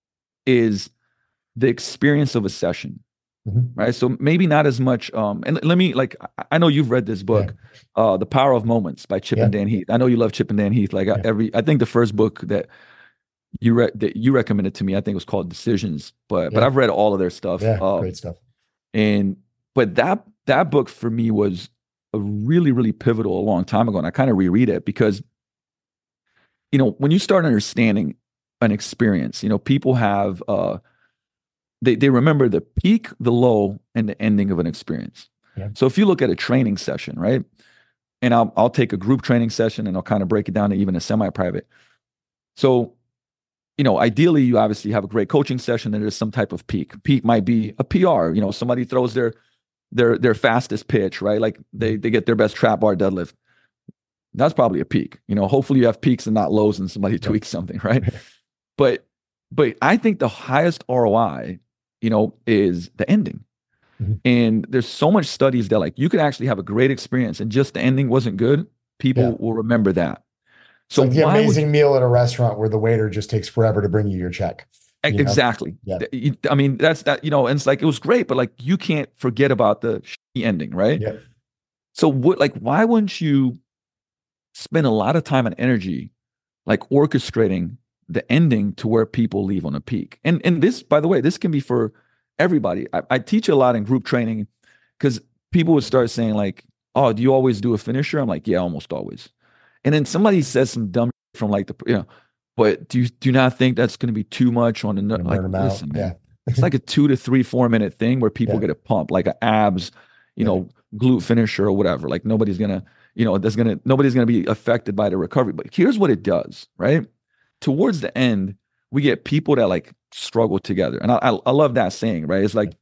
Speaker 2: is the experience of a session,
Speaker 3: Mhm.
Speaker 2: right? So maybe not as much. Um, and let me like, I- I know you've read this book, uh, The Power of Moments by Chip
Speaker 3: Yeah.
Speaker 2: and Dan Heath. I know you love Chip and Dan Heath. Like I-
Speaker 3: Yeah.
Speaker 2: every, I think the first book that you read that you recommended to me, I think it was called Decisions. But but
Speaker 3: Yeah.
Speaker 2: I've read all of their stuff.
Speaker 3: Yeah,
Speaker 2: Um,
Speaker 3: great stuff.
Speaker 2: and but that that book for me was a really really pivotal a long time ago, and I kind of reread it because you know when you start understanding an experience, you know people have uh they they remember the peak, the low, and the ending of an experience.
Speaker 3: Yeah.
Speaker 2: So if you look at a training session, right, and I'll I'll take a group training session and I'll kind of break it down to even a semi-private. So you know, ideally, you obviously have a great coaching session and there's some type of peak. Peak might be a P R. You know, somebody throws their their their fastest pitch, right? Like they they get their best trap bar deadlift. That's probably a peak. You know, hopefully you have peaks and not lows and somebody tweaks something, right? But but I think the highest R O I, you know, is the ending.
Speaker 3: Mhm.
Speaker 2: And there's so much studies that like you could actually have a great experience and just the ending wasn't good. People
Speaker 3: Yeah.
Speaker 2: will remember that.
Speaker 3: It's
Speaker 2: So
Speaker 3: like the
Speaker 2: why would
Speaker 3: amazing meal at a restaurant where the waiter just takes forever to bring you your check. You know?
Speaker 2: exactly.
Speaker 3: Yeah.
Speaker 2: Th- you- I mean, that's that, you know, and it's like it was great, but like you can't forget about the shitty ending, right?
Speaker 3: Yeah.
Speaker 2: So what like why wouldn't you spend a lot of time and energy like orchestrating the ending to where people leave on a peak? And and this, by the way, this can be for everybody. I, I teach a lot in group training because people would start saying like, "Oh, do you always do a finisher?" I'm like, "Yeah, almost always." And then somebody says some dumb shit from like the you know, but do you do you not think that's going to be too much on the
Speaker 3: And
Speaker 2: like?
Speaker 3: burn them out.
Speaker 2: Listen, man,
Speaker 3: Yeah.
Speaker 2: it's like a two to three four minute thing where people
Speaker 3: Yeah.
Speaker 2: get a pump, like a abs, you
Speaker 3: Yeah.
Speaker 2: know, glute finisher or whatever. Like nobody's gonna, you know, there's gonna nobody's gonna be affected by the recovery. But here's what it does, right? Towards the end, we get people that like struggle together, and I I, I love that saying, right? It's like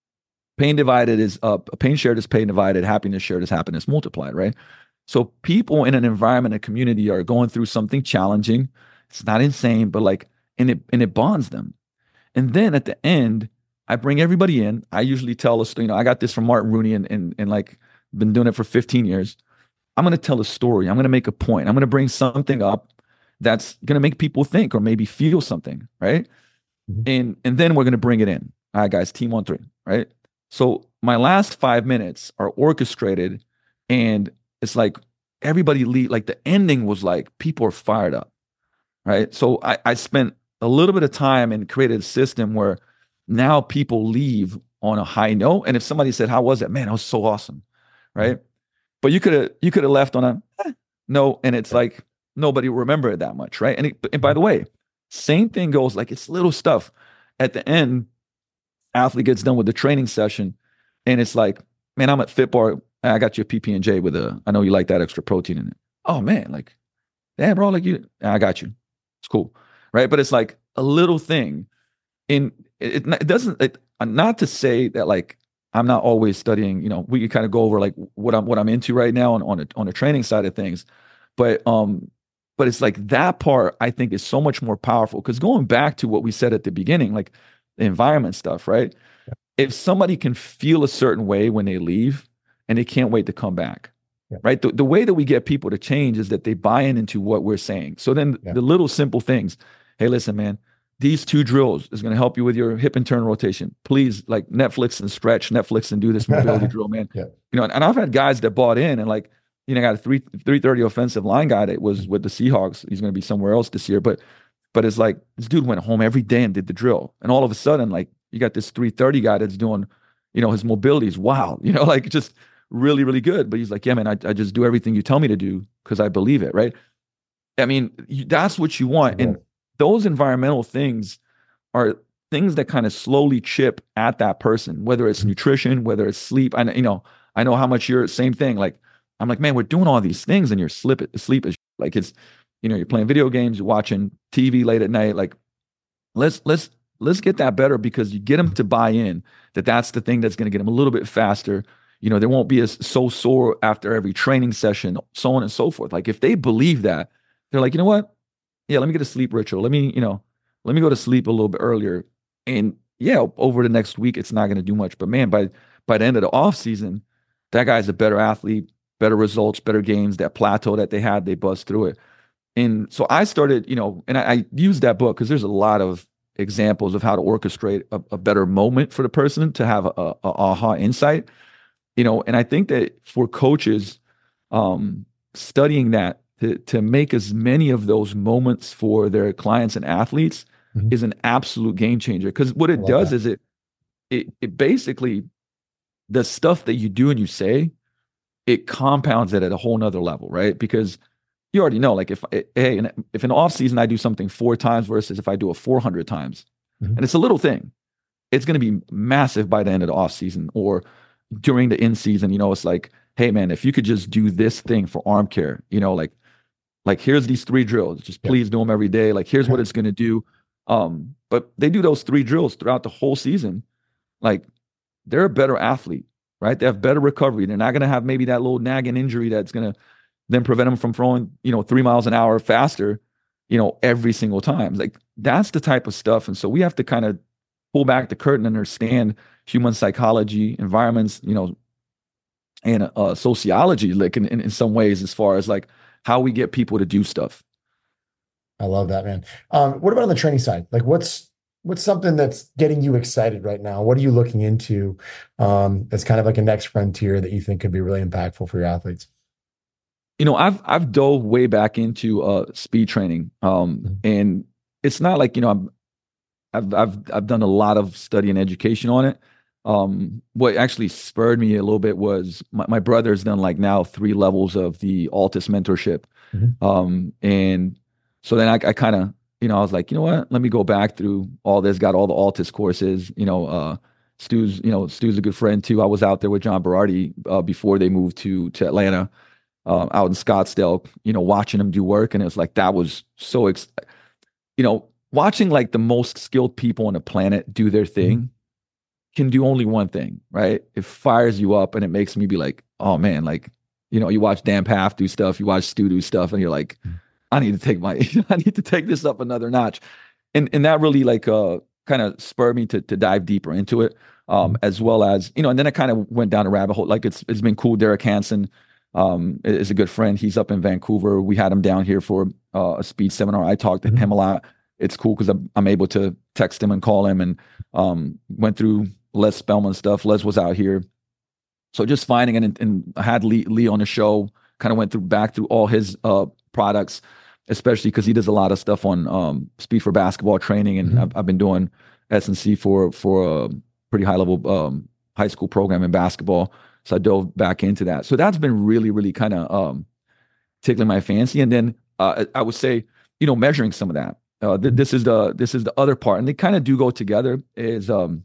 Speaker 2: pain divided is uh pain shared is pain divided, happiness shared is happiness multiplied, right? So people in an environment, a community are going through something challenging. It's not insane, but like, and it and it bonds them. And then at the end, I bring everybody in. I usually tell us, you know, I got this from Martin Rooney and and, and like been doing it for fifteen years. I'm going to tell a story. I'm going to make a point. I'm going to bring something up that's going to make people think or maybe feel something, right?
Speaker 3: Mhm.
Speaker 2: And and then we're going to bring it in. All right, guys, team on three, right? So my last five minutes are orchestrated, and it's like everybody leave. Like the ending was like people are fired up, right? So I, I spent a little bit of time and created a system where now people leave on a high note. And if somebody said, "How was it?" Man, it was so awesome, right? But you could have you could have left on a eh, no, and it's like nobody will remember it that much, right? And it, and by the way, same thing goes like it's little stuff. At the end, athlete gets done with the training session, and it's like, man, I'm at FitBar. I got you a P B and J with a. I know you like that extra protein in it. Oh man, like, damn, bro, like you, I got you. It's cool, right? But it's like a little thing. In it, it doesn't. It, not to say that like I'm not always studying. You know, we can kind of go over like what I'm what I'm into right now on on a, on the training side of things, but um, but it's like that part I think is so much more powerful because going back to what we said at the beginning, like the environment stuff, right? If somebody can feel a certain way when they leave and they can't wait to come back,
Speaker 3: Yeah.
Speaker 2: right? The, the way that we get people to change is that they buy in into what we're saying. So then
Speaker 3: Yeah.
Speaker 2: the little simple things, hey, listen, man, these two drills is going to help you with your hip and turn rotation. Please, like Netflix and stretch, Netflix and do this mobility drill, man.
Speaker 3: Yeah.
Speaker 2: You know, and, and I've had guys that bought in and like, you know, I got a three three thirty offensive line guy that was with the Seahawks. He's going to be somewhere else this year, but but it's like this dude went home every day and did the drill, and all of a sudden, like you got this three thirty guy that's doing, you know, his mobility is wow, you know, like just really really good. But he's like, yeah, man, I, I just do everything you tell me to do because I believe it, right? I mean, you, that's what you want, and those environmental things are things that kind of slowly chip at that person, whether it's nutrition, whether it's sleep. I know, you know, I know how much you're same thing. Like, I'm like, man, we're doing all these things and you're slip sleep is like it's, you know, you're playing video games, you're watching T V late at night. Like, let's let's let's get that better because you get them to buy in that that's the thing that's going to get them a little bit faster. You know, they won't be as so sore after every training session, so on and so forth. Like if they believe that, they're like, you know what? Yeah, let me get a sleep ritual. Let me, you know, let me go to sleep a little bit earlier. And yeah, over the next week, it's not going to do much. But man, by by the end of the off season, that guy's a better athlete, better results, better games. That plateau that they had, they buzzed through it. And so I started, you know, and I, I used that book because there's a lot of examples of how to orchestrate a, a better moment for the person to have a, a, a aha insight, you know. And I think that for coaches, um, studying that to to make as many of those moments for their clients and athletes mm-hmm. is an absolute game changer. Because what it does that. is it it it basically, the stuff that you do and you say, it compounds it at a whole nother level, right? Because you already know, like if, hey, if in the off season I do something four times versus if I do it four hundred times, mm-hmm. and it's a little thing, it's going to be massive by the end of the off season or during the in season. You know, it's like, hey man, if you could just do this thing for arm care, you know, like, like here's these three drills, just please yeah. do them every day. Like, here's what it's going to do. Um, but they do those three drills throughout the whole season. Like they're a better athlete, right? They have better recovery. They're not going to have maybe that little nagging injury that's going to then prevent them from throwing, you know, three miles an hour faster, you know, every single time. Like that's the type of stuff. And so we have to kind of pull back the curtain and understand human psychology, environments, you know, and uh, sociology, like in, in, in some ways, as far as like how we get people to do stuff.
Speaker 3: I love that, man. Um, what about on the training side? Like what's, what's something that's getting you excited right now? What are you looking into um, that's kind of like a next frontier that you think could be really impactful for your athletes?
Speaker 2: You know, I've I've dove way back into uh, speed training, um, mm-hmm. and it's not like, you know, I'm, I've I've I've done a lot of study and education on it. Um, what actually spurred me a little bit was my, my brother's done like now three levels of the Altus mentorship, mm-hmm. um, and so then I, I kind of, you know, I was like, you know what, let me go back through all this. Got all the Altus courses, you know. Uh, Stu's, you know, Stu's a good friend too. I was out there with John Berardi uh, before they moved to to Atlanta. Um, out in Scottsdale, you know, watching them do work. And it was like, that was so, ex- you know, watching like the most skilled people on the planet do their thing mm-hmm. can do only one thing, right? It fires you up and it makes me be like, oh man, like, you know, you watch Dan Paff do stuff, you watch Stu do stuff, and you're like, I need to take my, I need to take this up another notch. And and that really like uh kind of spurred me to to dive deeper into it, um, mm-hmm. as well as, you know, and then I kind of went down a rabbit hole. Like it's it's been cool. Derek Hansen, Um, is a good friend. He's up in Vancouver. We had him down here for uh, a speed seminar. I talked to mm-hmm. him a lot. It's cool because I'm, I'm able to text him and call him, and um, went through Les Spellman stuff. Les was out here. So just finding it, and, and I had Lee, Lee on the show, kind of went through back through all his uh, products, especially because he does a lot of stuff on um, speed for basketball training. And mm-hmm. I've, I've been doing S and C for, for a pretty high level um, high school program in basketball. So I dove back into that. So that's been really, really kind of um, tickling my fancy. And then uh, I would say, you know, measuring some of that. Uh, th- this is the this is the other part, and they kind of do go together. Is um,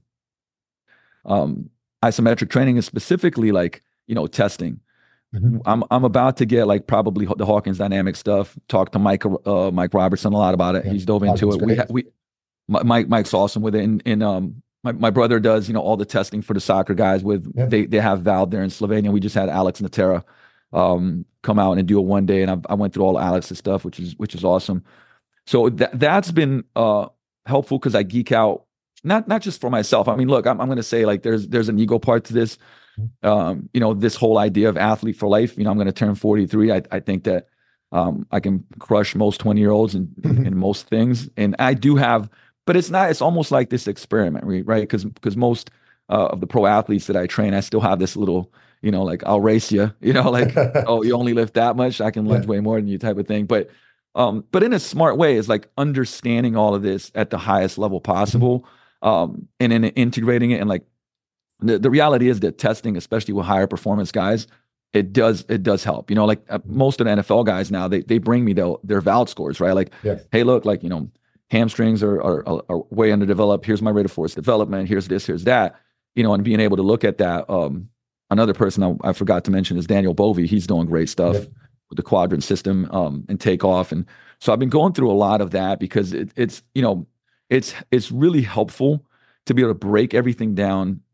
Speaker 2: um, isometric training, is specifically like, you know, testing. Mm-hmm. I'm I'm about to get like probably the Hawkins dynamic stuff. Talk to Mike uh, Mike Robertson a lot about it. Yeah. He's dove into Hawkins it. We ha- we Mike Mike's awesome with it, and and um. My my brother does, you know, all the testing for the soccer guys with, yeah. they they have Val there in Slovenia. We just had Alex Natera um, come out and do it one day, and I, I went through all Alex's stuff, which is which is awesome. So that that's been uh, helpful because I geek out, not not just for myself. I mean, look, I'm I'm going to say like there's there's an ego part to this. Um, you know, this whole idea of athlete for life. You know, I'm going to turn forty-three. I I think that um, I can crush most twenty year olds in, mm-hmm. in most things, and I do have. But it's not, it's almost like this experiment, right? Because because most uh, of the pro athletes that I train, I still have this little, you know, like, I'll race you, you know, like, oh, you only lift that much, I can lunge yeah. way more than you type of thing. But um, but in a smart way, it's like understanding all of this at the highest level possible, mm-hmm. um, and then integrating it. And like, the, the reality is that testing, especially with higher performance guys, it does it does help. You know, like uh, most of the N F L guys now, they they bring me their, their V A L D scores, right? Like, yeah. hey, look, like, you know, hamstrings are, are are way underdeveloped. Here's my rate of force development. Here's this, here's that. You know, and being able to look at that. Um, another person I, I forgot to mention is Daniel Bovey. He's doing great stuff yep. with the quadrant system um, and takeoff. And so I've been going through a lot of that because it, it's, you know, it's it's really helpful to be able to break everything down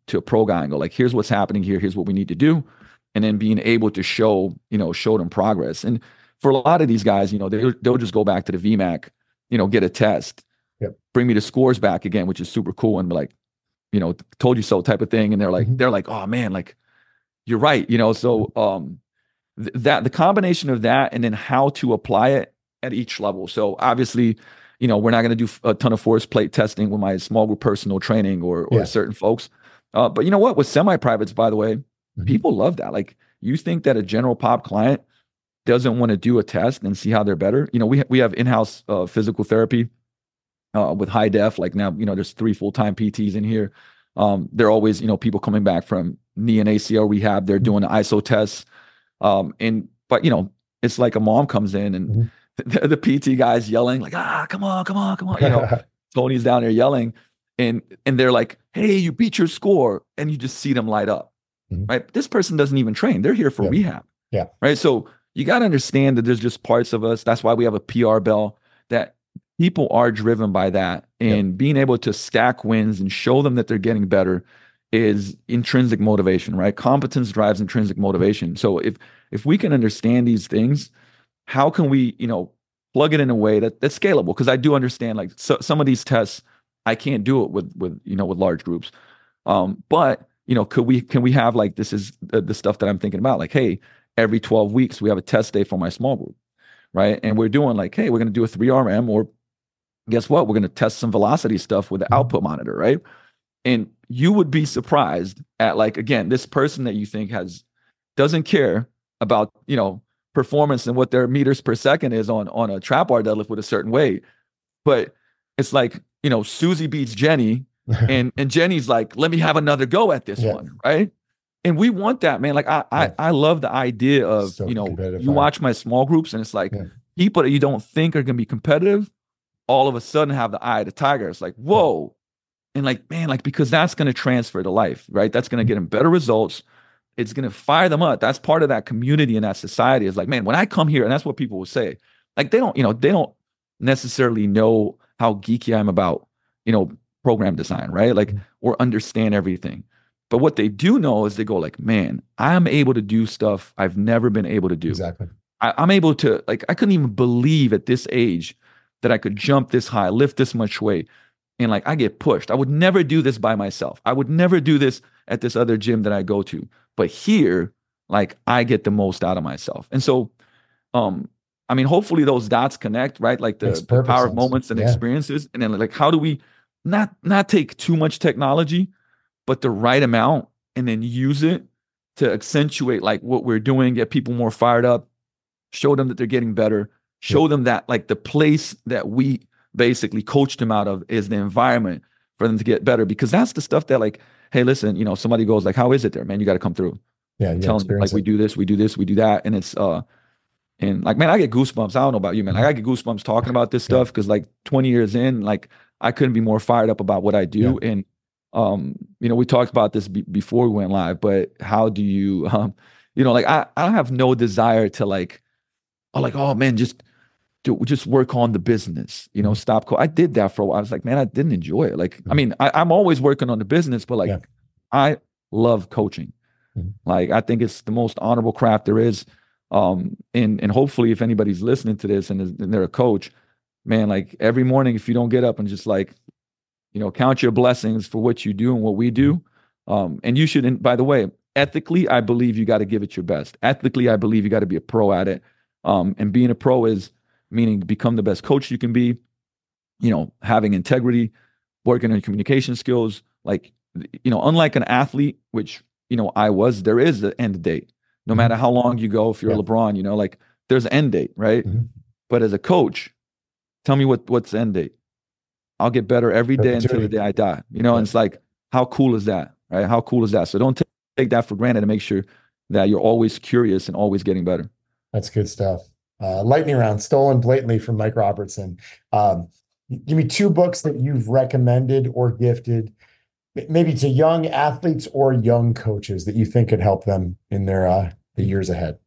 Speaker 2: to a pro guy and go like, here's what's happening here. Here's what we need to do. And then being able to show, you know, show them progress. And for a lot of these guys, you know, they, they'll just go back to the V MAC, you know, get a test,
Speaker 3: yep.
Speaker 2: bring me the scores back again, which is super cool. And be like, you know, told you so type of thing. And they're like, mm-hmm. they're like, oh man, like you're right. You know, so um, th- that the combination of that and then how to apply it at each level. So obviously, you know, we're not going to do a ton of force plate testing with my small group personal training or, or yeah. certain folks. Uh, but you know what, with semi-privates, by the way, mm-hmm. people love that. Like you think that a general pop client doesn't want to do a test and see how they're better. You know, we, ha- we have in-house uh, physical therapy uh, with high def. Like now, you know, there's three full-time P Ts in here. Um, they're always, you know, people coming back from knee and A C L rehab. They're doing the I S O tests. Um, and, but you know, it's like a mom comes in and mm-hmm. the, the P T guy's yelling like, ah, come on, come on, come on. You know, Tony's down there yelling and, and they're like, hey, you beat your score. And you just see them light up, mm-hmm. right? This person doesn't even train. They're here for
Speaker 3: yeah.
Speaker 2: rehab.
Speaker 3: Yeah.
Speaker 2: Right. So you got to understand that there's just parts of us. That's why we have a P R bell, that people are driven by that. And yep. being able to stack wins and show them that they're getting better is intrinsic motivation, right? Competence drives intrinsic motivation. So if if we can understand these things, how can we, you know, plug it in a way that that's scalable? Because I do understand like so, some of these tests, I can't do it with with you know with large groups. Um, but you know, could we can we have like this is the, the stuff that I'm thinking about? Like, hey, every twelve weeks we have a test day for my small group, right? And we're doing like, hey, we're going to do a three R M, or guess what? We're going to test some velocity stuff with the output monitor, right? And you would be surprised at like, again, this person that you think has doesn't care about, you know, performance and what their meters per second is on, on a trap bar deadlift with a certain weight. But it's like, you know, Susie beats Jenny and, and Jenny's like, let me have another go at this yeah. one, right? And we want that, man. Like I, I, I love the idea of, so you know, you watch my small groups and it's like yeah. people that you don't think are going to be competitive, all of a sudden have the eye of the tiger. It's like, whoa. And like, man, like, because that's going to transfer to life, right? That's going to get them better results. It's going to fire them up. That's part of that community and that society is like, man, when I come here, and that's what people will say, like, they don't, you know, they don't necessarily know how geeky I'm about, you know, program design, right? Like, mm-hmm. or understand everything. But what they do know is they go like, man, I'm able to do stuff I've never been able to do.
Speaker 3: Exactly.
Speaker 2: I, I'm able to, like, I couldn't even believe at this age that I could jump this high, lift this much weight. And like, I get pushed. I would never do this by myself. I would never do this at this other gym that I go to. But here, like, I get the most out of myself. And so, um, I mean, hopefully those dots connect, right? Like the, the power sense. Of moments and yeah. experiences. And then like, how do we not, not take too much technology, but the right amount, and then use it to accentuate like what we're doing, get people more fired up, show them that they're getting better, show yeah. them that like the place that we basically coach them out of is the environment for them to get better. Because that's the stuff that like, hey, listen, you know, somebody goes like, how is it there, man? You got to come through.
Speaker 3: Yeah. yeah
Speaker 2: tell them like, it. we do this, we do this, we do that. And it's, uh, and like, man, I get goosebumps. I don't know about you, man. Like, I get goosebumps talking about this stuff. Cause like twenty years in, like I couldn't be more fired up about what I do. Yeah. And, um, you know, we talked about this be- before we went live, but how do you, um, you know, like I, I have no desire to like, oh, like, oh man, just, to just work on the business, you know, stop. Co- I did that for a while. I was like, man, I didn't enjoy it. Like, I mean, I, I'm always working on the business, but like, yeah. I love coaching. Mm-hmm. Like, I think it's the most honorable craft there is. Um, and, and hopefully if anybody's listening to this and, is, and they're a coach, man, like every morning, if you don't get up and just like, you know, count your blessings for what you do and what we do. Um, and you should, and by the way, ethically, I believe you got to give it your best. Ethically, I believe you got to be a pro at it. Um, and being a pro is, meaning to become the best coach you can be, you know, having integrity, working on communication skills. Like, you know, unlike an athlete, which, you know, I was, there is an end date. No mm-hmm. matter how long you go, if you're yeah. LeBron, you know, like there's an end date, right? Mm-hmm. But as a coach, tell me what what's the end date. I'll get better every day until the day I die. You know, yeah. and it's like, how cool is that, right? How cool is that? So don't t- take that for granted and make sure that you're always curious and always getting better.
Speaker 3: That's good stuff. Uh, lightning round, stolen blatantly from Mike Robertson. Um, give me two books that you've recommended or gifted, maybe to young athletes or young coaches that you think could help them in their uh, the years ahead.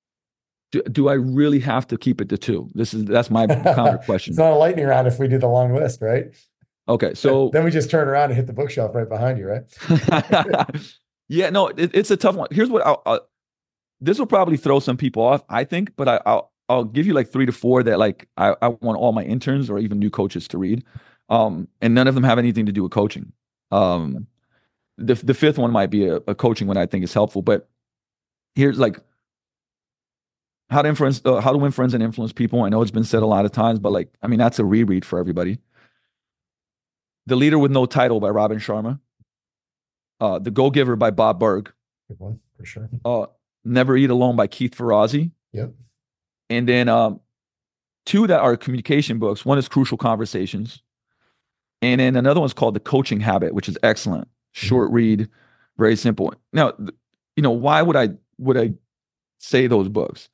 Speaker 2: Do, do I really have to keep it to two? This is that's my counter question.
Speaker 3: It's not a lightning round if we do the long list, right?
Speaker 2: Okay, so
Speaker 3: then we just turn around and hit the bookshelf right behind you, right?
Speaker 2: yeah, no, it, it's a tough one. Here's what I'll, I'll, this will probably throw some people off, I think, but I, I'll I'll give you like three to four that like I, I want all my interns or even new coaches to read, um, and none of them have anything to do with coaching. Um, the the fifth one might be a, a coaching one I think is helpful, but here's like how to influence, uh, how to win friends and influence people. I know it's been said a lot of times, but like I mean that's a reread for everybody. The Leader with No Title by Robin Sharma. Uh, The Go-Giver by Bob Burg.
Speaker 3: Good one, for sure.
Speaker 2: Uh, Never Eat Alone by Keith Ferrazzi.
Speaker 3: Yep.
Speaker 2: And then um, two that are communication books. One is Crucial Conversations. And then another one's called The Coaching Habit, which is excellent. Short read, very simple. Now, you know, why would I would I say those books?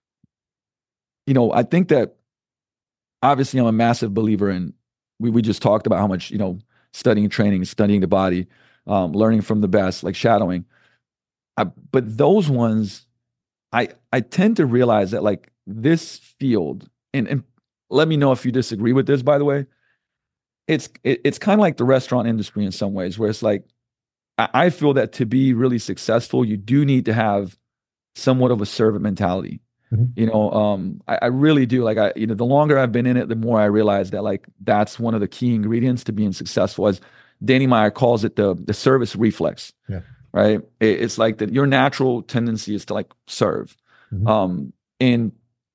Speaker 2: You know, I think that obviously I'm a massive believer in, we, we just talked about how much, you know, studying training, studying the body, um, learning from the best, like shadowing. I, but those ones, I I tend to realize that like this field, and, and let me know if you disagree with this, by the way, it's it, it's kind of like the restaurant industry in some ways, where it's like, I, I feel that to be really successful, you do need to have somewhat of a servant mentality. Mm-hmm. You know, um, I, I really do. Like, I, you know, the longer I've been in it, the more I realize that like that's one of the key ingredients to being successful. As Danny Meyer calls it, the the service reflex. Yeah. Right. It, it's like that. Your natural tendency is to like serve. Mm-hmm. Um, and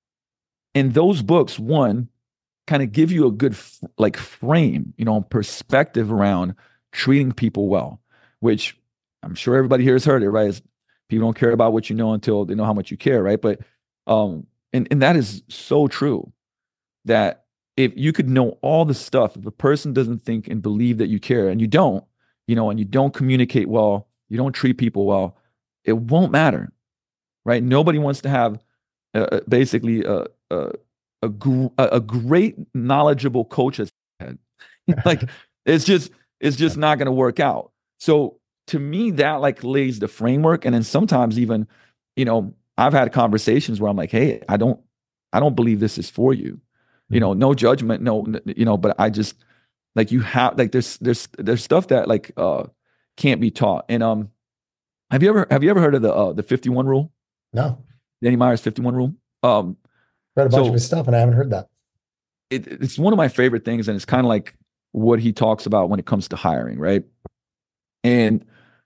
Speaker 2: and those books, one, kind of give you a good f- like frame, you know, perspective around treating people well, which I'm sure everybody here has heard it, right? It's, people don't care about what you know until they know how much you care, right? But um, and and that is so true. That if you could know all the stuff, if a person doesn't think and believe that you care, and you don't, you know, and you don't communicate well, you don't treat people well, it won't matter, right? Nobody wants to have uh, basically a a a, gr- a great knowledgeable coach as head. Like it's just it's just not going to work out. So to me, that like lays the framework, and then sometimes even, you know, I've had conversations where I'm like, hey, I don't I don't believe this is for you. You know, no judgment, no, you know, but I just like you have like there's there's there's stuff that like uh can't be taught. And um, have you ever have you ever heard of the uh, the fifty-one rule?
Speaker 3: No.
Speaker 2: Danny Meyer's fifty-one rule. Um,
Speaker 3: read a bunch so of his stuff and I haven't heard that.
Speaker 2: It, it's one of my favorite things, and it's kind of like what he talks about when it comes to hiring, right? And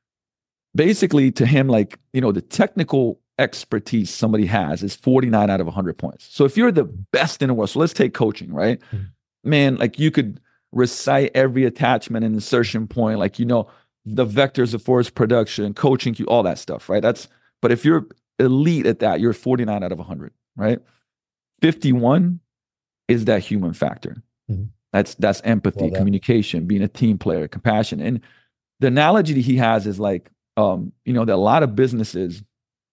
Speaker 2: basically, to him, like you know, the technical expertise somebody has is forty-nine out of one hundred points. So if you're the best in the world, so let's take coaching, right? Mm-hmm. Man, like you could recite every attachment and insertion point, like, you know, the vectors of force production, coaching, all that stuff, right? That's, but if you're elite at that, you're forty-nine out of one hundred, right? fifty-one is that human factor. Mm-hmm. That's, that's empathy, well, communication, being a team player, compassion. And the analogy that he has is like, um, you know, that a lot of businesses,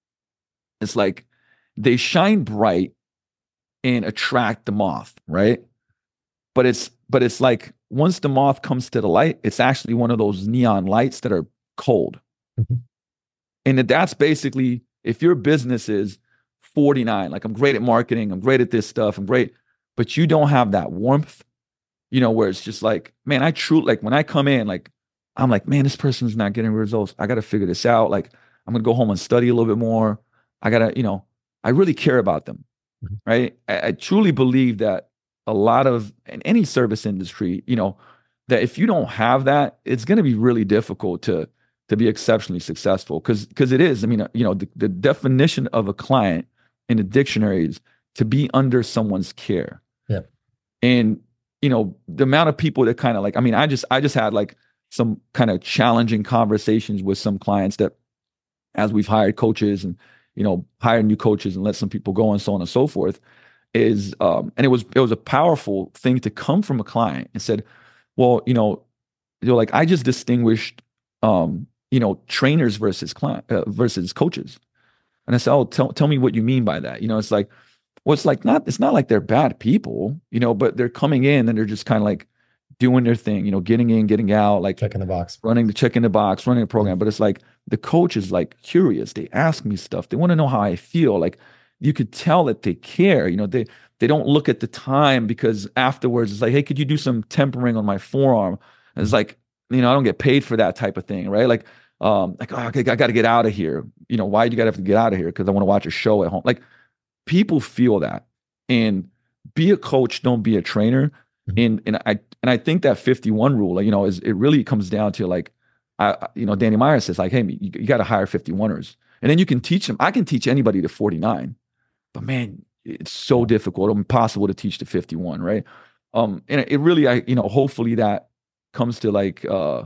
Speaker 2: it's like they shine bright and attract the moth, right? But it's but it's like once the moth comes to the light, it's actually one of those neon lights that are cold. Mm-hmm. And that's basically, if your business is forty-nine, like I'm great at marketing, I'm great at this stuff, I'm great, but you don't have that warmth, you know, where it's just like, man, I truly, like when I come in, like, I'm like, man, this person's not getting results. I got to figure this out. Like, I'm going to go home and study a little bit more. I gotta, you know, I really care about them, mm-hmm. right? I, I truly believe that a lot of, in any service industry, you know, that if you don't have that, it's going to be really difficult to to be exceptionally successful. Because because it is. I mean, you know, the, the definition of a client in the dictionary is to be under someone's care. Yeah. And you know, the amount of people that kind of like, I mean, I just I just had like some kind of challenging conversations with some clients that, as we've hired coaches and you know, hire new coaches and let some people go and so on and so forth, is um, and it was it was a powerful thing to come from a client and said, well, you know, you're like, I just distinguished, um, you know, trainers versus client uh, versus coaches, and I said, oh, tell tell me what you mean by that. You know, it's like, well, it's like not it's not like they're bad people, you know, but they're coming in and they're just kind of like doing their thing, you know, getting in, getting out, like
Speaker 3: checking the box,
Speaker 2: running the check in the box, running a program. Mm-hmm. But it's like the coach is like curious. They ask me stuff. They want to know how I feel. Like you could tell that they care. You know, they they don't look at the time, because afterwards it's like, hey, could you do some tempering on my forearm? And it's like, you know, I don't get paid for that type of thing, right? Like, um, like, oh, okay, I got to get out of here. You know, why do you got to have to get out of here? Because I want to watch a show at home. Like, people feel that, and be a coach, don't be a trainer.
Speaker 3: Mhm.
Speaker 2: And and I and I think that fifty-one rule, like, you know, is it really comes down to like, I you know, Danny Meyer says like, hey, you, you got to hire fifty-one-ers, and then you can teach them. I can teach anybody to forty-nine, but man, it's so difficult, impossible to teach to fifty-one, right? Um, and it really, I you know, hopefully that comes to like, uh,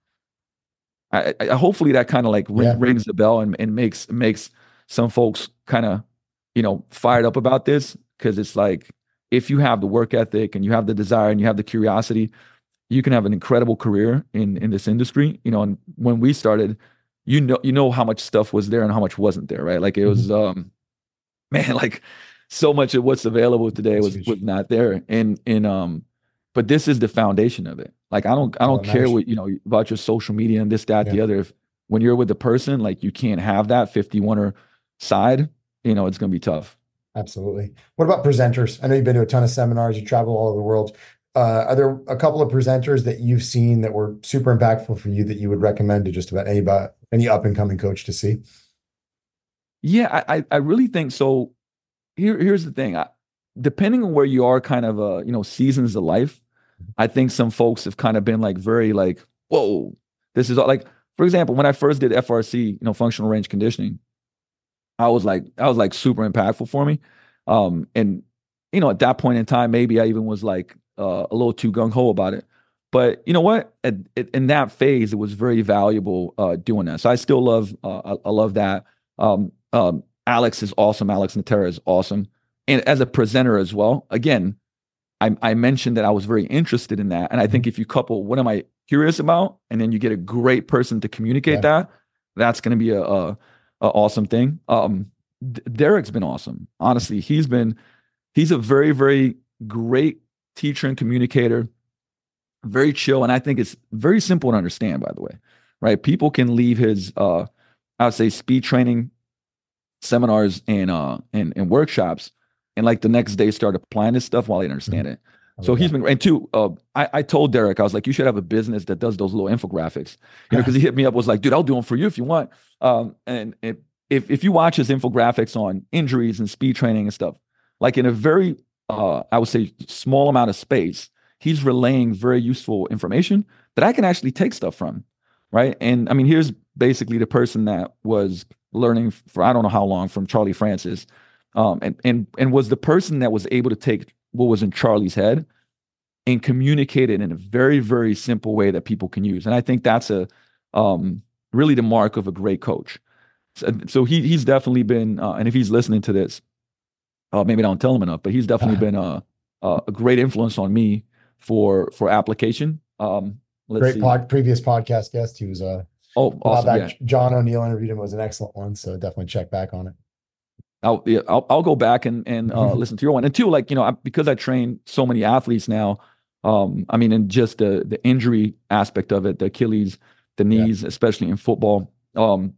Speaker 2: I, I hopefully that kind of like ring,
Speaker 3: Yeah.
Speaker 2: rings the bell and and makes makes some folks kind of, you know, fired up about this, because it's like, if you have the work ethic and you have the desire and you have the curiosity, you can have an incredible career in in this industry. You know, and when we started, you know, you know how much stuff was there and how much wasn't there, right? Like it was, um, man, like so much of what's available today
Speaker 3: That's
Speaker 2: was
Speaker 3: huge.
Speaker 2: was not there. And and um, but this is the foundation of it. Like I don't I
Speaker 3: All
Speaker 2: don't
Speaker 3: that
Speaker 2: care
Speaker 3: matters.
Speaker 2: what, you know, about your social media and this, that,
Speaker 3: Yeah.
Speaker 2: the other. If when you're with the person, like you can't have that fifty-one-er side, you know, it's gonna be tough.
Speaker 3: Absolutely. What about presenters? I know you've been to a ton of seminars, you travel all over the world. Uh, are there a couple of presenters that you've seen that were super impactful for you that you would recommend to just about anybody, any up and coming coach to see?
Speaker 2: Yeah, I I, I really think so. Here here's the thing. I, depending on where you are, kind of uh, you know, seasons of life, I think some folks have kind of been like very like, whoa, this is all, like, for example, when I first did F R C, you know, functional range conditioning, I was like, I was like super impactful for me. Um, and you know, at that point in time, maybe I even was like uh, a little too gung ho about it. But you know what? At, at, in that phase, it was very valuable uh, doing that. So I still love, uh, I, I love that. Um, um, Alex is awesome. Alex Natera is awesome, and as a presenter as well. Again, I, I mentioned that I was very interested in that, and I think if you couple what am I curious about, and then you get a great person to communicate
Speaker 3: Yeah.
Speaker 2: that, that's going to be a, a, a awesome thing. Um, D- Derek's been awesome. Honestly, he's been he's a very very great teacher and communicator. Very chill, and I think it's very simple to understand. By the way, right? People can leave his uh, I would say speed training seminars and uh and, and workshops, and like the next day start applying this stuff while they understand it.
Speaker 3: I
Speaker 2: So
Speaker 3: love
Speaker 2: he's
Speaker 3: that.
Speaker 2: been, and two, uh, I, I told Derek, I was like, you should have a business that does those little infographics, you know, because he hit me up, was like, dude, I'll do them for you if you want. Um, and it, if if you watch his infographics on injuries and speed training and stuff, like in a very, uh, I would say, small amount of space, he's relaying very useful information that I can actually take stuff from, right? And I mean, here's basically the person that was learning for I don't know how long from Charlie Francis, um, and and and was the person that was able to take what was in Charlie's head and communicate it in a very very simple way that people can use. And I think that's a um, really the mark of a great coach. So, so he he's definitely been, uh, and if he's listening to this, uh, maybe I don't tell him enough, but he's definitely been a a great influence on me for for application. Um, let's
Speaker 3: Great
Speaker 2: see.
Speaker 3: pod, previous podcast guest. He was uh,
Speaker 2: Oh,
Speaker 3: a while
Speaker 2: awesome!
Speaker 3: back.
Speaker 2: Yeah.
Speaker 3: John O'Neill interviewed him. It was an excellent one. So definitely check back on it.
Speaker 2: I'll, yeah, I'll I'll go back and and uh, listen to your one. And two, like, you know, I, because I train so many athletes now. Um, I mean, and just the the injury aspect of it, the Achilles, the knees, especially in football. Um,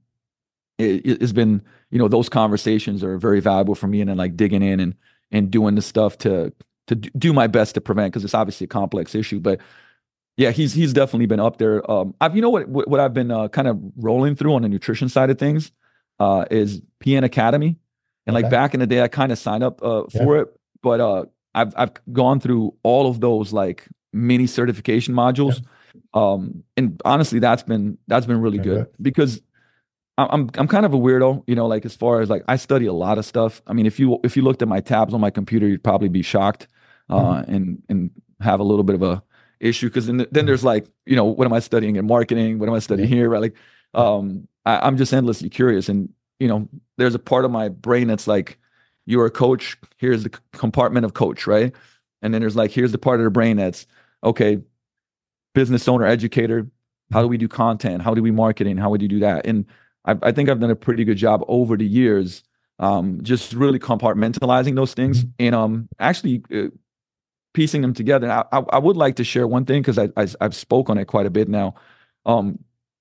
Speaker 2: it, it's been, you know, those conversations are very valuable for me, and then like digging in and and doing the stuff to to do my best to prevent, because it's obviously a complex issue. But yeah, he's he's definitely been up there. Um, I've you know what what, what I've been uh, kind of rolling through on the nutrition side of things uh, is P N Academy. And like
Speaker 3: Okay.
Speaker 2: back in the day, I kind of signed up uh, for it, but uh, I've I've gone through all of those like mini certification modules, um, and honestly, that's been that's been really
Speaker 3: Very
Speaker 2: good,
Speaker 3: good.
Speaker 2: because I'm I'm I'm kind of a weirdo, you know. Like as far as like I study a lot of stuff. I mean, if you if you looked at my tabs on my computer, you'd probably be shocked, uh, and and have a little bit of a issue, because then then there's like, you know, what am I studying in marketing? What am I studying
Speaker 3: Yeah.
Speaker 2: here? Right? Like, um, I, I'm just endlessly curious, and you know, there's a part of my brain that's like, you're a coach, here's the compartment of coach, right? And then there's like, here's the part of the brain that's, okay, business owner, educator, how do we do content? How do we marketing? How would you do that? And I, I think I've done a pretty good job over the years, um, just really compartmentalizing those things, and um, actually uh, piecing them together. I, I, I would like to share one thing, because I, I, I've spoke on it quite a bit now. Um,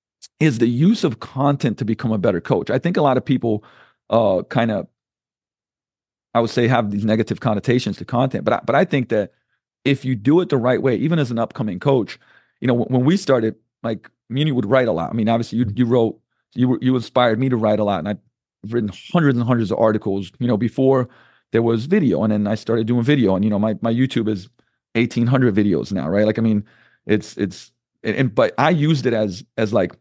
Speaker 2: is the use of content to become a better coach. I think a lot of people uh, kind of I would say, have these negative connotations to content. But I, but I think that if you do it the right way, even as an upcoming coach, you know, when we started, like me and you would write a lot. I mean, obviously you you wrote, you were, you inspired me to write a lot, and I've written hundreds and hundreds of articles, you know, before there was video, and then I started doing video, and you know, my my YouTube is eighteen hundred videos now, right? Like, I mean, it's it's and, and but I used it as as like,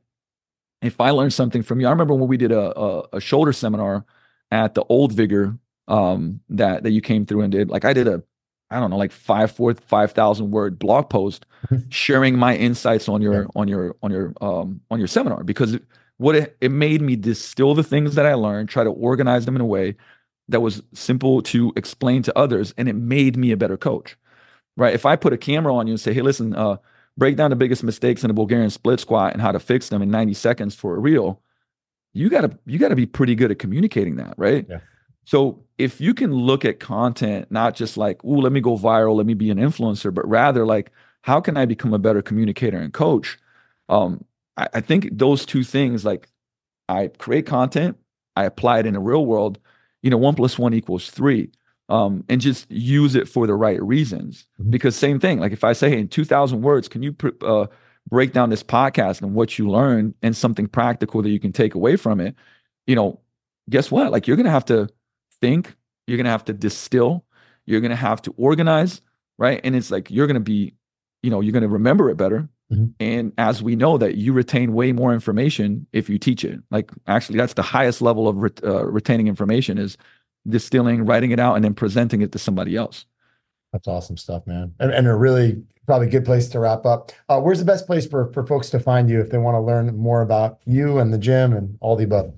Speaker 2: if I learned something from you. I remember when we did a a, a shoulder seminar at the Old Vigor um, that that you came through and did. Like, I did a I don't know, like five, four, five thousand word blog post sharing my insights on your, yeah. on your, on your, um, on your seminar, because it, what it, it made me distill the things that I learned, try to organize them in a way that was simple to explain to others. And it made me a better coach, right? If I put a camera on you and say, hey, listen, uh, break down the biggest mistakes in a Bulgarian split squat and how to fix them in ninety seconds for a reel, you gotta, you gotta be pretty good at communicating that, right? Yeah. So if you can look at content, not just like, ooh, let me go viral, let me be an influencer, but rather like, how can I become a better communicator and coach? Um, I, I think those two things, like, I create content, I apply it in the real world, you know, one plus one equals three, um, and just use it for the right reasons. Mm-hmm. Because same thing, like if I say, hey, in two thousand words, can you pr- uh, break down this podcast and what you learned and something practical that you can take away from it? You know, guess what? Like, you're going to have to think, you're going to have to distill, you're going to have to organize, right? And it's like, you're going to be, you know, you're going to remember it better. Mm-hmm. And as we know that you retain way more information if you teach it. Like, actually, that's the highest level of ret- uh, retaining information, is distilling, writing it out, and then presenting it to somebody else.
Speaker 3: That's awesome stuff, man. And, and a really probably good place to wrap up. Uh, where's the best place for, for folks to find you if they want to learn more about you and the gym and all the above?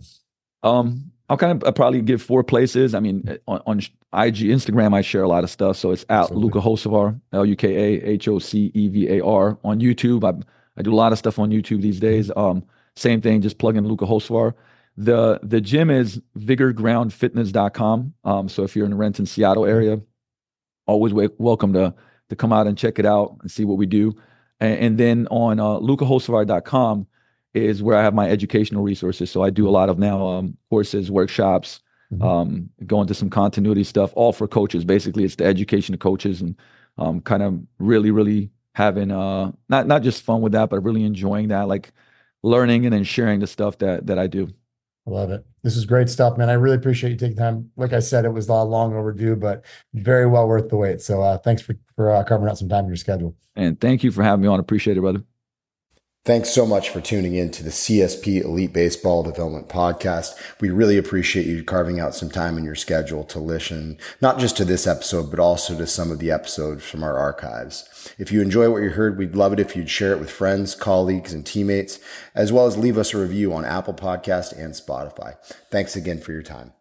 Speaker 2: Um, I'll kind of I'll probably give four places. I mean, on, on I G, Instagram, I share a lot of stuff. So it's at Absolutely. Luka Hocevar, L U K A H O C E V A R. On YouTube, I I do a lot of stuff on YouTube these days. Um, same thing, just plug in Luka Hocevar. The the gym is vigor ground fitness dot com. Um, so if you're in the Renton, Seattle area, always w- welcome to to come out and check it out and see what we do. And, and then on uh, luka hocevar dot com is where I have my educational resources. So I do a lot of now um, courses, workshops, mm-hmm. um, go into some continuity stuff, all for coaches. Basically, it's the education of coaches, and um, kind of really, really having uh, not not just fun with that, but really enjoying that, like learning and then sharing the stuff that that I do.
Speaker 3: I love it. This is great stuff, man. I really appreciate you taking time. Like I said, it was uh, long overdue, but very well worth the wait. So uh, thanks for, for uh, carving out some time in your schedule.
Speaker 2: And thank you for having me on. Appreciate it, brother.
Speaker 1: Thanks so much for tuning in to the C S P Elite Baseball Development Podcast. We really appreciate you carving out some time in your schedule to listen, not just to this episode, but also to some of the episodes from our archives. If you enjoy what you heard, we'd love it if you'd share it with friends, colleagues, and teammates, as well as leave us a review on Apple Podcast and Spotify. Thanks again for your time.